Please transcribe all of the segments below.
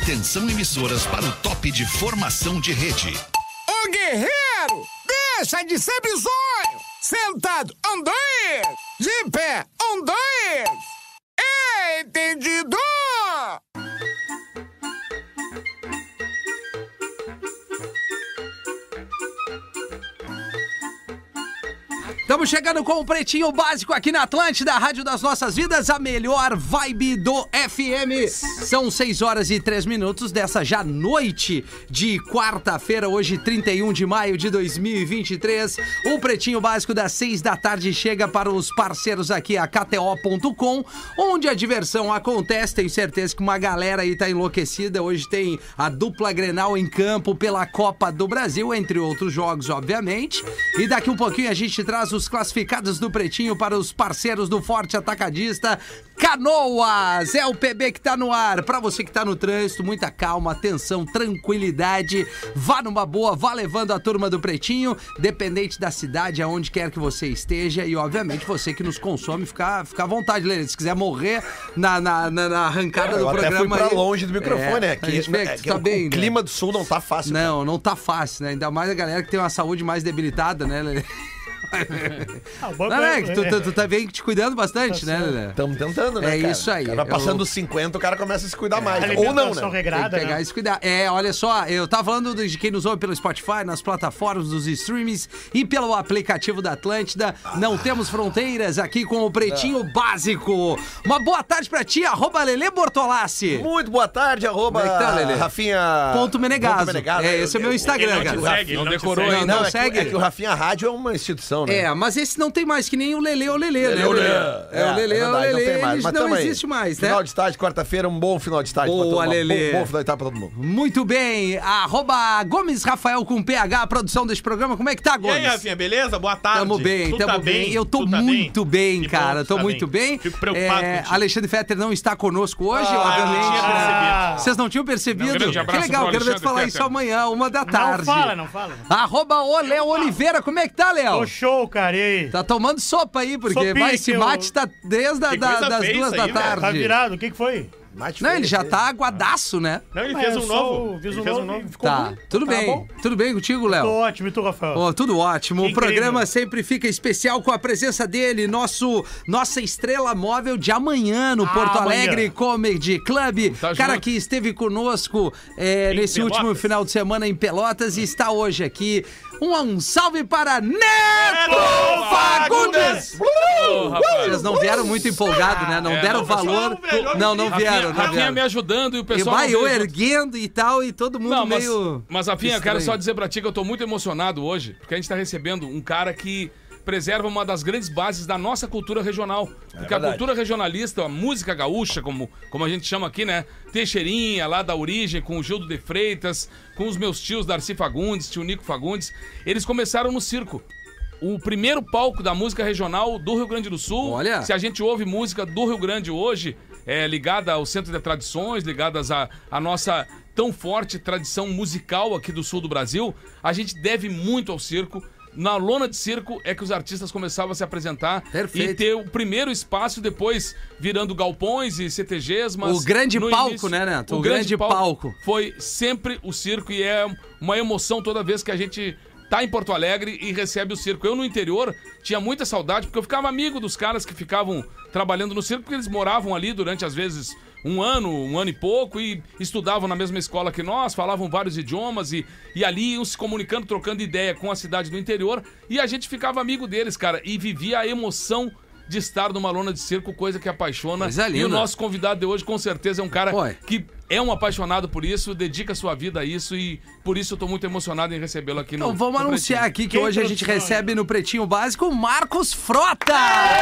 Atenção emissoras para o top de formação de rede. Ô guerreiro, deixa de ser bizonho. Sentado, 1, 2. De pé, 1, 2. Entendido? Estamos chegando com o Pretinho Básico aqui na Atlântida, a Rádio das Nossas Vidas, a melhor vibe do FM. São 6h03 dessa já noite de quarta-feira, hoje 31 de maio de 2023. O Pretinho Básico das 6 da tarde chega para os parceiros aqui, a KTO.com, onde a diversão acontece. Tenho certeza que uma galera aí tá enlouquecida. Hoje tem a dupla Grenal em campo pela Copa do Brasil, entre outros jogos, obviamente. E daqui um pouquinho a gente traz os classificados do Pretinho para os parceiros do Forte Atacadista Canoas. É o PB que tá no ar. Para você que tá no trânsito, muita calma, atenção, tranquilidade. Vá numa boa, vá levando a turma do Pretinho, dependente da cidade, aonde quer que você esteja. E, obviamente, você que nos consome, fica à vontade, Lelê. Se quiser morrer na arrancada do programa. Eu até fui pra aí, longe do microfone, né? Tá bem, o clima do sul não tá fácil. Não tá fácil, né? Ainda mais a galera que tem uma saúde mais debilitada, né, Lelê? Tu tá bem te cuidando bastante, né, Lelê? Estamos tentando, né, É cara? isso aí. O cara passando dos 50, o cara começa a se cuidar mais. Ou não, né? Regrada, tem que pegar né? e se cuidar. Olha só, eu tava falando de quem nos ouve pelo Spotify, nas plataformas dos streamings e pelo aplicativo da Atlântida. Não temos fronteiras aqui com o Pretinho Básico. Uma boa tarde pra ti, @Lelê Bortolassi. Muito boa tarde, Como é que tá, Lelê? Rafinha... Menegaso. Esse é o meu Instagram, cara. Não decorou segue. ainda. Não segue. É que o Rafinha Rádio é uma instituição, né? Mas esse não tem mais, que nem o Lelê, né? O Lelê, o Lelê, não tem mais. ele Mas não tamo aí. existe mais, né? Final de tarde, quarta-feira, um bom final de tarde. Boa, Lelê. Bom final de tarde pra todo mundo. Muito bem, @Gomes Rafael com PH, a produção desse programa. Como é que tá, E Gomes? aí, Rafinha, beleza? Boa tarde. Tamo bem, Tu tamo tá bem. Eu tô Tu tá muito bem, Que cara. bom, Tô tá muito bem. Fico preocupado contigo. Alexandre Fetter não está conosco hoje, Não obviamente. tinha percebido. Vocês não tinham percebido? Não, grande Que abraço legal, pro quero ver tu Alexandre falar Fetter. isso amanhã, 1h da Não fala. @o Léo Oliveira, como é que tá, Léo? Tô show, cara, e aí? Tá tomando sopa aí, porque Sopinha esse que mate tá desde Que coisa das feia 2 isso da aí, velho. tarde. Tá virado, o que foi? Não, ele já tá aguadaço, né? Não, ele Mas fez eu um sou- novo. fiz Ele um fez um novo novo. e ficou Tá, bom. tudo Tá bem. bom? Tudo bem contigo, Léo? Tô ótimo, e tu, Rafael? Tudo ótimo. O Incrível. programa sempre fica especial com a presença dele, nossa estrela móvel de amanhã no Porto amanhã. Alegre Comedy Club. Tá Cara junto. que esteve conosco nesse Pelotas. último final de semana em Pelotas e está hoje aqui. Um salve para Neto Fagundes! Vocês não vieram muito empolgados, né? Não deram não, valor. pessoal, Não vieram. Não Rafinha me vieram. ajudando e o E pessoal... vai não eu veio junto. erguendo e tal, e todo mundo Não, meio... mas Rafinha, eu quero estranho. só dizer pra ti que eu tô muito emocionado hoje, porque a gente tá recebendo um cara que preserva uma das grandes bases da nossa cultura regional. Porque a cultura regionalista, a música gaúcha, como a gente chama aqui, né? Teixeirinha, lá da origem, com o Gildo de Freitas, com os meus tios Darcy Fagundes, tio Nico Fagundes, eles começaram no circo. O primeiro palco da música regional do Rio Grande do Sul. Olha. Se a gente ouve música do Rio Grande hoje, ligada ao Centro de Tradições, ligadas à nossa tão forte tradição musical aqui do sul do Brasil, a gente deve muito ao circo. Na lona de circo é que os artistas começavam a se apresentar. Perfeito. E ter o primeiro espaço, depois virando galpões e CTGs, mas... O grande no palco, início, né, Neto? O O grande grande palco. foi sempre o circo e é uma emoção toda vez que a gente tá em Porto Alegre e recebe o circo. Eu no interior tinha muita saudade, porque eu ficava amigo dos caras que ficavam trabalhando no circo, porque eles moravam ali durante, às vezes, um ano e pouco, e estudavam na mesma escola que nós, falavam vários idiomas, e ali iam se comunicando, trocando ideia com a cidade do interior, e a gente ficava amigo deles, cara, e vivia a emoção de estar numa lona de circo, coisa que apaixona. Coisa linda. E o nosso convidado de hoje, com certeza, é um cara Oi. que é um apaixonado por isso, dedica sua vida a isso, e por isso eu tô muito emocionado em recebê-lo aqui no Então vamos no anunciar Pretinho. aqui que Quem hoje a gente produção, recebe no Pretinho Básico o Marcos Frota!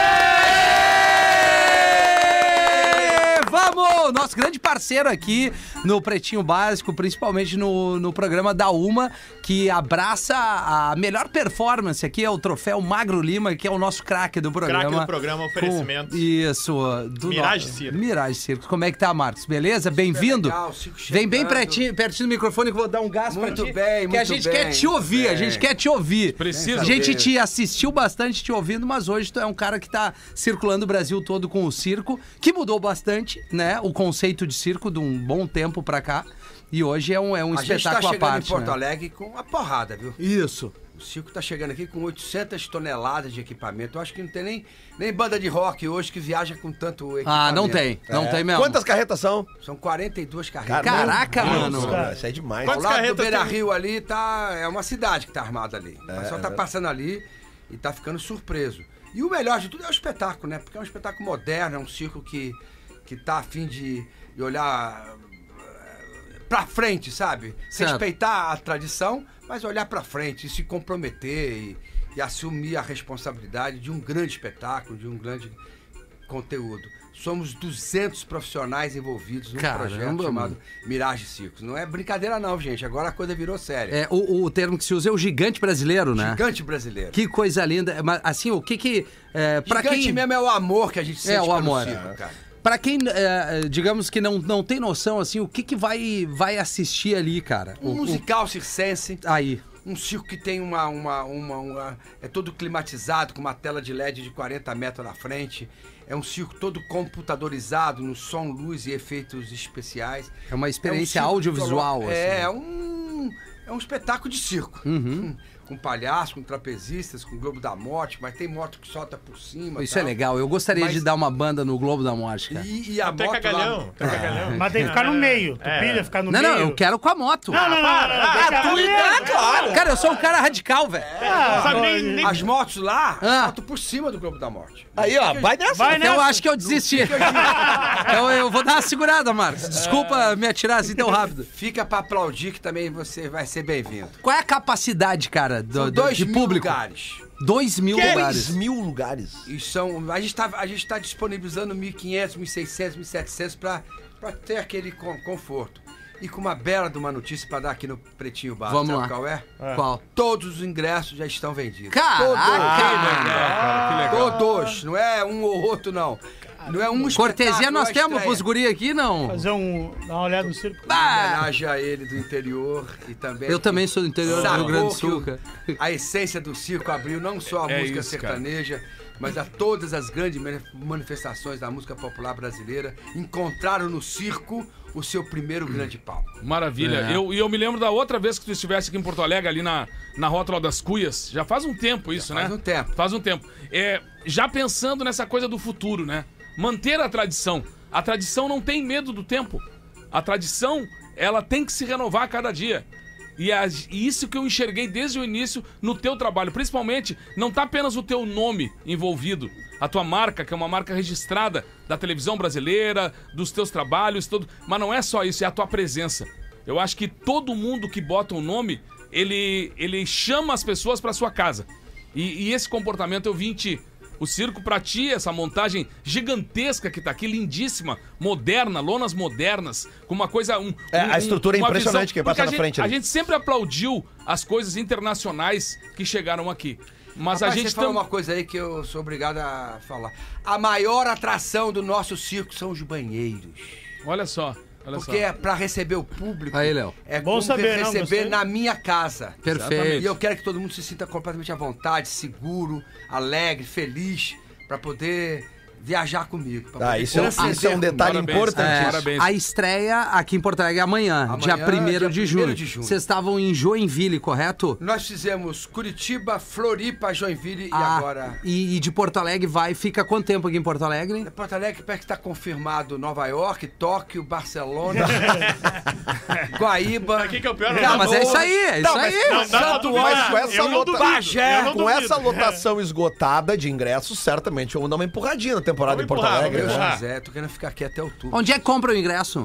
Vamos! Nosso grande parceiro aqui no Pretinho Básico, principalmente no programa da Uma, que abraça a melhor performance aqui, é o troféu Magro Lima, que é o nosso craque do programa. Craque do programa, oferecimento. Isso. Do Mirage Circo. Mirage Circo. Como é que tá, Marcos? Beleza? Bem-vindo. legal, Circo Vem bem chegando. pertinho do microfone que eu vou dar um gás pra Muito ti. bem, que a muito gente bem, quer te ouvir, muito a gente bem. quer te ouvir. Precisa. A gente te assistiu bastante te ouvindo, mas hoje tu é um cara que tá circulando o Brasil todo com o circo, que mudou bastante né, o conceito de circo de um bom tempo pra cá. E hoje é um A gente tá espetáculo à chegando parte, em Porto né? Alegre com uma porrada, viu? Isso. O circo tá chegando aqui com 800 toneladas de equipamento. Eu acho que não tem nem banda de rock hoje que viaja com tanto equipamento. Ah, não tem. Não tem mesmo. Quantas carretas são? São 42 carretas. Caraca, mano. cara. Isso é demais. Ao Quantas lado do carretas Beira tem? Rio ali é uma cidade que tá armada ali. O pessoal tá passando ali e tá ficando surpreso. E o melhor de tudo é o espetáculo, né? Porque é um espetáculo moderno, é um circo que tá a fim de olhar pra frente, sabe? Certo. Respeitar a tradição, mas olhar pra frente e se comprometer e assumir a responsabilidade de um grande espetáculo, de um grande conteúdo. Somos 200 profissionais envolvidos num Caramba, projeto chamado mano. Mirage Circos. Não é brincadeira não, gente. Agora a coisa virou séria. É, o termo que se usa é o gigante brasileiro, né? Gigante brasileiro. Que coisa linda. Mas, assim, o que... pra Gigante quem... mesmo é o amor que a gente sente o pelo amor. circo, cara. Pra quem, digamos que não tem noção, assim, o que vai assistir ali, cara? Um musical circense. Aí. Um circo que tem é todo climatizado, com uma tela de LED de 40 metros na frente. É um circo todo computadorizado, no som, luz e efeitos especiais. É uma experiência circo que audiovisual, coloca- assim. É um espetáculo de circo. Com palhaço, com trapezistas, com Globo da Morte, mas tem moto que solta por cima. Isso tal. é legal. Eu gostaria Mas- de dar uma banda no Globo da Morte, cara. E a Até moto cagalhão. Até cagalhão. Mas tem que ficar no meio. Tu pilha ficar no Não, meio. não, eu quero com a moto. Não, Claro. Cara, eu sou um cara radical, velho. Sabe, nem- As motos lá Ah. saltam por cima do Globo da Morte. Aí, ó, vai nessa. Vai Então eu nessa. acho que eu desisti. eu vou dar uma segurada, Marcos. Desculpa me atirar assim tão rápido. Fica pra aplaudir que também você vai ser bem-vindo. Qual é a capacidade, cara, São 2 de mil público? lugares. 2.000 lugares. 1000 lugares. E a gente tá disponibilizando 1.500, 1.600, 1.700 pra ter aquele conforto. E com uma bela de uma notícia pra dar aqui no Pretinho Básico. Vamos Sabe lá. qual é? Qual? Todos os ingressos já estão vendidos. Caraca! Cara, que legal. Todos. Não é um ou outro, não. Não é um Cortesia espetáculo, nós é temos estreia. pros guri aqui, não? Dar uma olhada no circo. Em homenagem a ele do interior e também... Eu também sou do interior do Rio Grande do Sul, cara. A essência do circo abriu não só a É música isso, cara. sertaneja, mas a todas as grandes manifestações da música popular brasileira encontraram no circo o seu primeiro grande palco. Maravilha. É. Eu me lembro da outra vez que tu estivesse aqui em Porto Alegre, ali na Rótula das Cuias. Já faz um tempo isso, né? faz um tempo. Faz um tempo. Já pensando nessa coisa do futuro, né? Manter a tradição. A tradição não tem medo do tempo. A tradição, ela tem que se renovar a cada dia. E isso que eu enxerguei desde o início no teu trabalho. Principalmente, não tá apenas o teu nome envolvido. A tua marca, que é uma marca registrada da televisão brasileira, dos teus trabalhos, tudo. Mas não é só isso, é a tua presença. Eu acho que todo mundo que bota um nome, ele chama as pessoas pra sua casa. E esse comportamento eu vi em ti. O circo pra ti, essa montagem gigantesca que tá aqui, lindíssima, moderna, lonas modernas, com uma coisa... A estrutura é uma impressionante visão- que passa porque na frente A ali. gente sempre aplaudiu as coisas internacionais que chegaram aqui. Mas Rapaz, a gente você falou uma coisa aí que eu sou obrigado a falar. A maior atração do nosso circo são os banheiros. Olha só, olha Porque só. é pra receber o público. Aí, Léo. É Bom como saber, não, receber gostei. na minha casa. Perfeito. E eu quero que todo mundo se sinta completamente à vontade, seguro, alegre, feliz, pra poder viajar comigo. Pra poder Isso é transcender um detalhe Parabéns, importantíssimo. parabéns. A estreia aqui em Porto Alegre é amanhã, Amanhã, dia 1º dia de 1º junho. de junho. Vocês estavam em Joinville, correto? Nós fizemos Curitiba, Floripa, Joinville e agora... E de Porto Alegre fica quanto tempo aqui em Porto Alegre? Porto Alegre parece que está confirmado Nova York, Tóquio, Barcelona, Guaíba. Aqui que é o pior, Não, mas é isso aí, é isso aí. Não dá pra Santo duvidar. Mas com essa Eu não lota- duvido, Bagé, eu não Com duvido. essa lotação esgotada de ingressos, certamente vamos dar uma empurradinha na temporada Vamos em Porto empurrar, Alegre. vamos Deus né? empurrar. quiser, tô querendo ficar aqui até outubro. Onde é que compra o ingresso?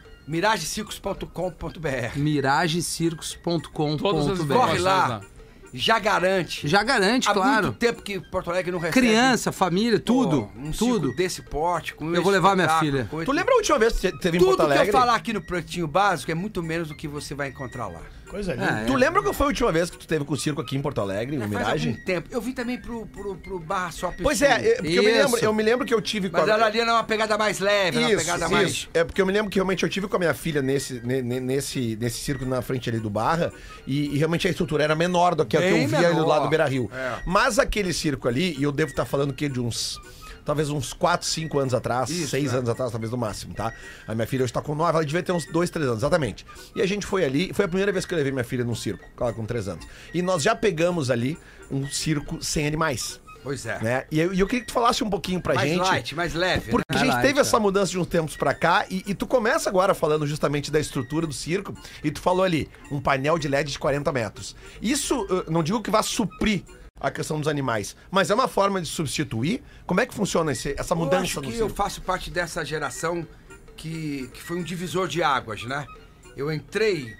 Miragecircos.com.br. miragecircos.com.br. Todas as Corre informações lá, já garante. Já garante, Há claro. muito tempo que Porto Alegre não recebe. Criança, família, tudo. Um tudo. circo desse porte. Com Eu vou levar minha espetáculo, filha. com Tu lembra a última vez que teve em Porto Tudo que Alegre? eu falar aqui no Pretinho Básico é muito menos do que você vai encontrar lá. Coisa linda. Tu lembra qual foi a última vez que tu teve com o circo aqui em Porto Alegre, no Faz Miragem? algum tempo. Eu vim também pro Barra Shop. Pois Sul. é, porque Isso. eu me lembro que eu tive Mas a... ela ali era uma pegada mais leve, uma pegada mais... É porque eu me lembro que realmente eu tive com a minha filha nesse circo na frente ali do Barra e realmente a estrutura era menor do que a que Bem eu via ali do menor. lado do Beira-Rio. É. Mas aquele circo ali, e eu devo estar falando que de uns talvez uns 4, 5 anos atrás, 6 anos atrás, talvez no máximo, tá? A minha filha hoje tá com 9, ela devia ter uns 2, 3 anos, exatamente. E a gente foi ali, foi a primeira vez que eu levei minha filha num circo, ela com 3 anos. E nós já pegamos ali um circo sem animais. Pois é. Né? E eu queria que tu falasse um pouquinho pra gente. Mais light, mais leve. Porque a gente teve essa mudança de uns tempos pra cá e tu começa agora falando justamente da estrutura do circo e tu falou ali, um painel de LED de 40 metros. Isso, não digo que vá suprir a questão dos animais, mas é uma forma de substituir? Como é que funciona essa mudança no circo? Eu acho que eu faço parte dessa geração que foi um divisor de águas, né? Eu entrei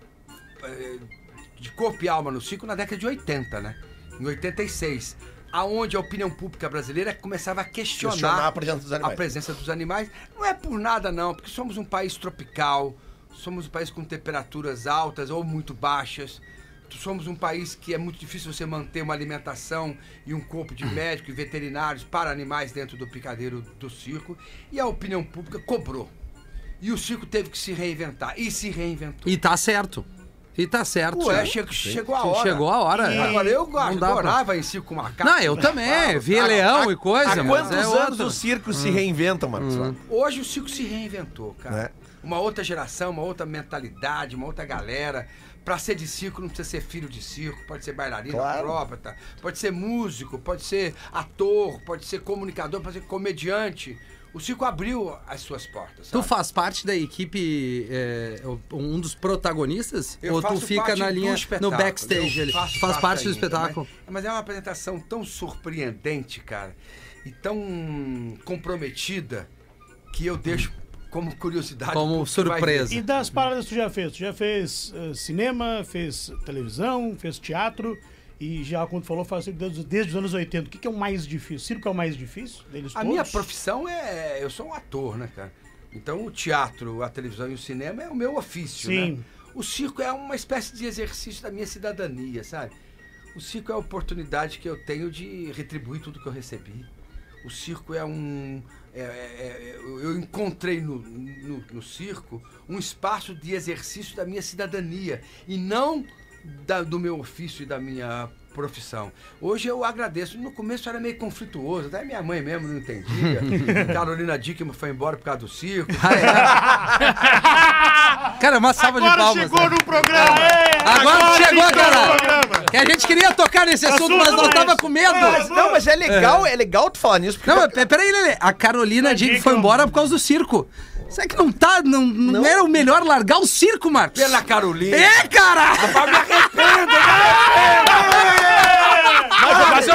de corpo e alma no circo na década de 80, né? Em 86. Aonde a opinião pública brasileira começava a questionar a presença dos animais. Não é por nada não, porque somos um país tropical, somos um país com temperaturas altas ou muito baixas, somos um país que é muito difícil você manter uma alimentação e um corpo de médicos e veterinários para animais dentro do picadeiro do circo, e a opinião pública cobrou. E o circo teve que se reinventar, e se reinventou. E tá certo. E tá certo. Ué, chegou a hora. Chegou a hora. Agora, eu adorava em circo macaco. Não, eu também. Vi leão e coisa. Há quantos anos o circo se reinventa, Marcos? Hoje o circo se reinventou, cara. Uma outra geração, uma outra mentalidade, uma outra galera. Pra ser de circo não precisa ser filho de circo, pode ser bailarino, acróbata, pode ser músico, pode ser ator, pode ser comunicador, pode ser comediante. O circo abriu as suas portas, sabe? Tu faz parte da equipe, um dos protagonistas? Ou tu fica na linha, no backstage? Ele faz parte do espetáculo. Mas é uma apresentação tão surpreendente, cara, e tão comprometida, que eu deixo como curiosidade. Como surpresa. E das paradas que tu já fez? Tu já fez cinema, fez televisão, fez teatro... E já, como tu falou, faz desde os anos 80. O que é o mais difícil? Circo é o mais difícil deles todos? A minha profissão eu sou um ator, né, cara? Então o teatro, a televisão e o cinema é o meu ofício, né? O circo é uma espécie de exercício da minha cidadania, sabe? O circo é a oportunidade que eu tenho de retribuir tudo que eu recebi. O circo é eu encontrei no circo um espaço de exercício da minha cidadania e não do meu ofício e da minha profissão. Hoje eu agradeço. No começo era meio conflituoso, até minha mãe mesmo não entendia. Carolina Dickman foi embora por causa do circo. Cara, uma salva de palmas. Chegou no programa! Agora chegou, cara! Que a gente queria tocar nesse assunto, mas nós tava com medo. Mas é legal tu falar nisso. Não, mas peraí, Lelê. A Carolina Dickman foi embora por causa do circo. Será que não era o melhor largar o circo, Marcos? Pela Carolina. É, cara! Rapaz, me arrependo, Mas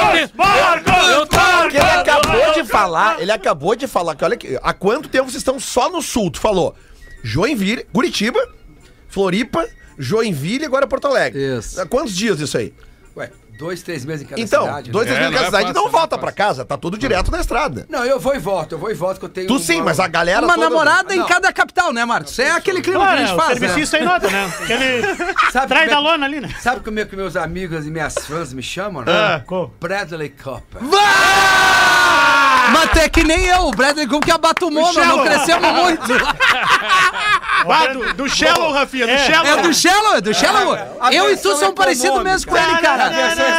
ele acabou de falar que olha aqui, há quanto tempo vocês estão só no sul? Tu falou Joinville, Curitiba, Floripa, Joinville e agora Porto Alegre. Isso. Há quantos dias isso aí? Ué, 2, 3 meses em cada então, cidade. Então, 2, 3 meses em cada cidade não volta pra fácil. casa, tá tudo direto na estrada. Não, eu vou e volto que eu tenho... Tu sim, mas a galera Uma toda... namorada em cada capital, né, Marcos? É aquele clima que a gente o faz, né? serviçista aí nota, né? Aquele trai da lona ali, né? Sabe como é que meus amigos e minhas fãs me chamam, né? Bradley Cooper. Mas até que nem eu, o Bradley Cooper que abatumou, nós não crescemos muito. Do Shallow, Rafinha, do Shallow. É do Shallow. Eu e tu são parecidos mesmo com ele, cara.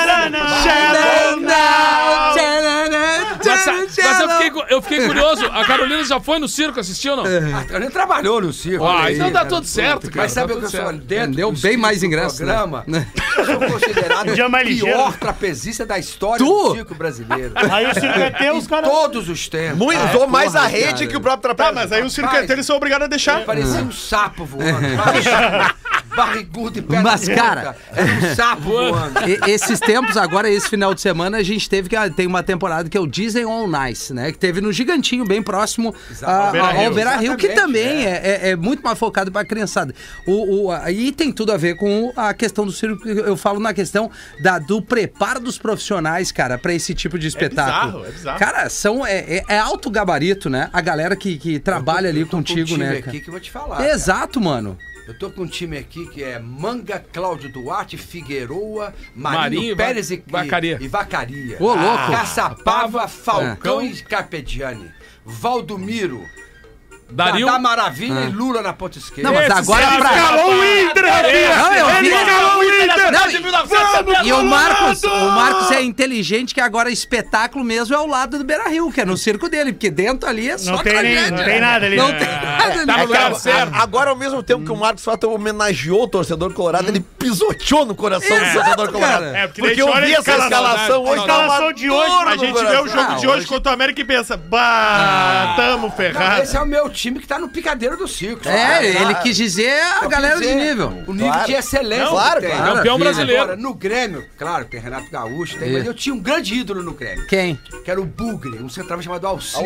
Mas eu fiquei curioso. A Carolina já foi no circo assistir ou não? A Carolina trabalhou no circo. Então dá tudo certo, cara. Mas sabe o que eu sou dentro Deu do bem mais do ingresso, programa? Eu sou considerado o pior trapezista da história do circo brasileiro. Aí o circo é teu, os caras... Todos os tempos. Usou mais a rede que o próprio trapézio. Mas aí o circo é teu, eles são obrigados a deixar. Parecia um sapo voando. Barrigudo e pé Mas, cara, era um sapo voando. Esses tempos, agora, esse final de semana, a gente teve tem uma temporada que é o Disney On Ice, né? Que teve no Gigantinho, bem próximo ao Beira-Rio, que também é muito mais focado pra criançada. E tem tudo a ver com a questão do circo, eu falo na questão do preparo dos profissionais, cara, pra esse tipo de espetáculo. É bizarro. Cara, é alto gabarito, né? A galera que trabalha ali contigo, né? Aqui que eu vou te falar. Exato, mano. Eu tô com um time aqui que é Manga, Cláudio Duarte, Figueroa, Marinho Pérez e Vacaria. Ô, louco. Caçapava, Falcão e Carpegiani. Valdomiro, Daria Dadá Maravilha e Lula na ponta esquerda. Não, mas agora Escalou o Inter, Não, eu vi. escalou o Inter. Não, e o Marcos é inteligente, que agora espetáculo mesmo é ao lado do Beira-Rio, que é no circo dele, porque dentro ali é só Não tem nada ali. Não tem nada ali. Tá no lugar certo. Agora, ao mesmo tempo que o Marcos Frota homenageou o torcedor colorado, ele pisoteou no coração do torcedor colorado. É, porque Porque daí eu olha vi a essa escalação hoje. A escalação tava de hoje, dor A no gente coração. vê o jogo de hoje contra o América e pensa, tamo Não, ferrado. esse é o meu time que tá no picadeiro do circo. Ele quis dizer a galera de nível. O nível de excelência Claro, que tem. claro. Campeão brasileiro. Agora, no Grêmio, claro, tem Renato Gaúcho, mas eu tinha um grande ídolo no Grêmio. Quem? Que era o Bugre, um central chamado Alcino.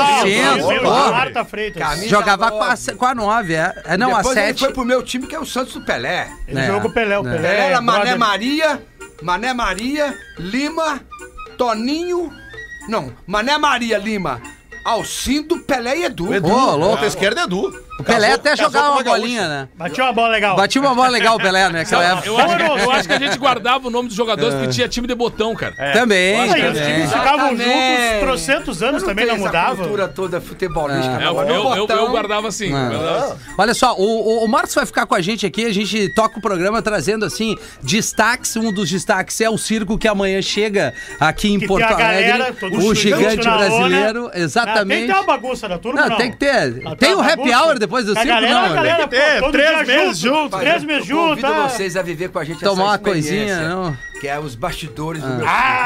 Marta Freitas. Camisa Jogava 9. com a 9, Não, a Depois ele 7. foi pro meu time, que é o Santos do Pelé. Ele jogou com o Pelé. O É. Pelé Pelé era brother. Mané Maria, Lima, Toninho... Não, Mané Maria, Lima, Alcindo, Pelé e Edu. Edu, Ô, louco. ponta esquerda é Edu. O Pelé até Casou jogava com uma gaúcha. bolinha, né? Batia uma bola legal. Batia uma bola legal o Pelé, né? Naquela época. Eu acho que a gente guardava o nome dos jogadores porque tinha time de botão, cara. Também, Ah, e os também. times ficavam juntos Exatamente. trocentos anos, também não tem essa mudava. cultura toda futebolística. É, Agora, no eu botão, guardava assim. guardava assim. Olha só, o Marcos vai ficar com a gente aqui, a gente toca o programa trazendo, assim, destaques. Um dos destaques é o circo que amanhã chega aqui em Que Porto tem a galera, Alegre. todo O gigante gigante na lona. brasileiro, Ah, tem exatamente. que ter uma bagunça da turma, Não, não. tem que ter. Ah, Tem o uma happy bagunça. hour depois do A circo, galera, não? a galera, Tem que ter, pô, todo 3 dia meses junto. 3 meses eu convido juntos. vocês a viver com a gente Tomar uma essa experiência, coisinha, não? que é os bastidores do meu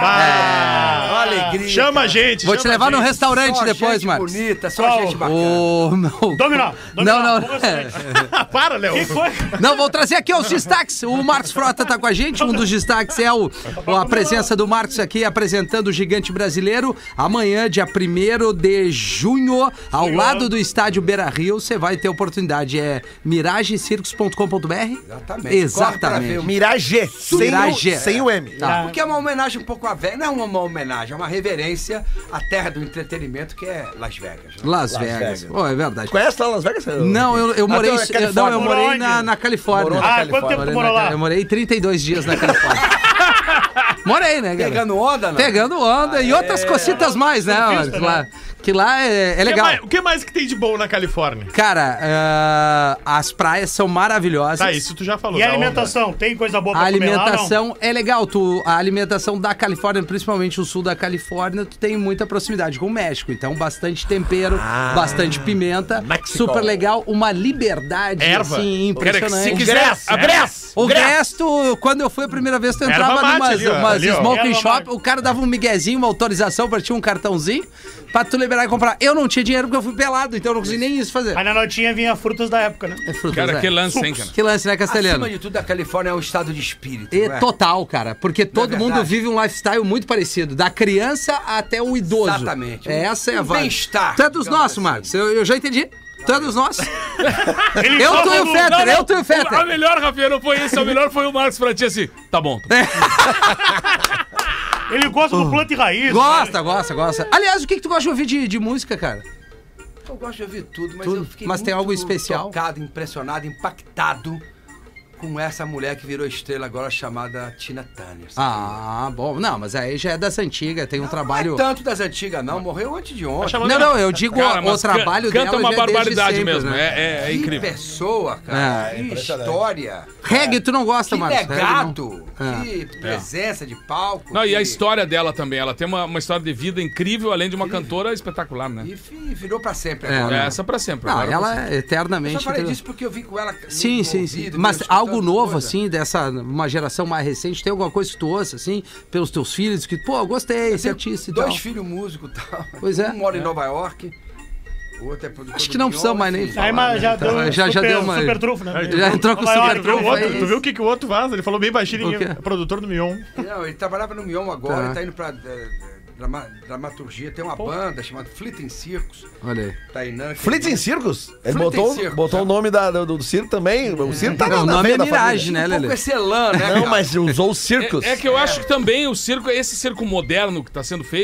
Ah, Uma alegria. Chama cara. a gente. Vou te chama levar a no gente. restaurante Só depois, gente Marcos. bonita, só Qual? gente bacana. Dominó. Não. vamos ver. Para, Léo. Quem foi? Não, vou trazer aqui os destaques. O Marcos Frota tá com a gente. Um dos destaques é a presença do Marcos aqui apresentando o Gigante Brasileiro. Amanhã, dia 1º de junho, ao lado do estádio Beira-Rio, você vai ter oportunidade. É miragecircos.com.br? Exatamente. Exatamente. Mirage. Mirage. Sem o M. Tá. Porque é uma homenagem um pouco à velha. Não é uma homenagem, é uma reverência à terra do entretenimento, que é Las Vegas. Né? Las Vegas. Oh, é verdade. Conhece lá Las Vegas? Não, eu morei, então é Califórnia. não, eu morei Morou na onde? Califórnia. Morou na Ah, Califórnia. quanto tempo tu Morei morou na- lá? Eu morei 32 dias na Califórnia. Morei, né, cara? Pegando onda, não? Pegando onda e outras cocitas mais, né? Surfista, Lá, que lá é legal. O que mais que tem de bom na Califórnia? Cara, as praias são maravilhosas. Tá, isso tu já falou. E a da onda. alimentação? Tem coisa boa A pra comer lá ou não? alimentação é legal. A alimentação da Califórnia, principalmente o sul da Califórnia, tu tem muita proximidade com o México. Então, bastante tempero, bastante pimenta. México. Super legal. Uma liberdade, Erva. assim, impressionante. Se quiser, O resto, quando eu fui a primeira vez, tu entrava Erva mate numas ali, ó, umas ali, ó. smoking Erva shop, mate. o cara dava um miguezinho, uma autorização pra ti, um cartãozinho, pra tu liberar e comprar. Eu não tinha dinheiro porque eu fui pelado, então eu não consegui nem isso fazer. Aí na notinha vinha frutas da época, né? É frutas, Cara, né? que lance, hein, cara? Que lance, né, Castelhano? Acima de tudo, a Califórnia é um estado de espírito. E não é? total, cara, porque todo mundo verdade? vive um lifestyle muito parecido, da criança até o idoso. Exatamente. Essa é a Um vibe. bem-estar, Tu é dos digamos nossos, assim. Marcos, eu já entendi. Tu é dos nossos. Ele Eu só tô e o falou- Fetter, eu tô e o A Fetter. melhor, Rafinha, não foi isso. A melhor foi o Marcos pra ti assim. Tá bom. Ele gosta do planta e raiz. Gosta. Aliás, o que tu gosta de ouvir de música, cara? Eu gosto de ouvir tudo, mas Tudo. eu fiquei Mas tem muito algo especial? tocado, impressionado, impactado com essa mulher que virou estrela agora, chamada Tina Turner. Ah, bom. Não, mas aí já é das antigas, tem um trabalho... Não é tanto das antigas, não. Morreu antes de ontem. Não, eu digo Cara, o mas trabalho canta dela uma já é desde barbaridade sempre, mesmo. né? É Que incrível. pessoa, cara. É, Que história. Reggae tu não gosta, Que Marcos? Reggae não. legado. É. Que presença de palco. Não, e a que- história dela também. Ela tem uma história de vida incrível, além de uma cantora espetacular, né? E virou pra sempre É, agora. né? Essa pra sempre. Não, agora pra ela sempre. é Eu só eternamente... falei disso porque eu vi com ela no Sim. ouvido, Mas escutando algo novo, coisa. assim, dessa uma geração mais recente, tem alguma coisa que tu ouça, assim, pelos teus filhos, que, pô, gostei, esse artista e tal. Dois filhos músicos e tal. Pois é. Um mora em Nova York, o outro é produtor Acho do que não Mion, precisa mais nem enfim. falar. Aí mas já deu Já super, deu uma- super trunfo, né? Já entrou com o Nova super York, Tu viu, trunfo aí. tu viu o que o outro faz? Ele falou bem baixinho, O quê? é produtor do Mion. Não, ele trabalhava no Mion agora, Tá. ele tá indo pra dramaturgia. Tem uma banda chamada Fleeting Circus. Olha aí. Tainã. que- Fleeting Circus? Ele Fleeting Circus, botou o nome do circo também. O circo tá Não, o na nome veia é da Mirage, família. né, Um pouco Lelê? esse elan, né, Não, cara? mas usou o Circus. É que eu acho que também o circo, esse circo moderno que tá sendo feito,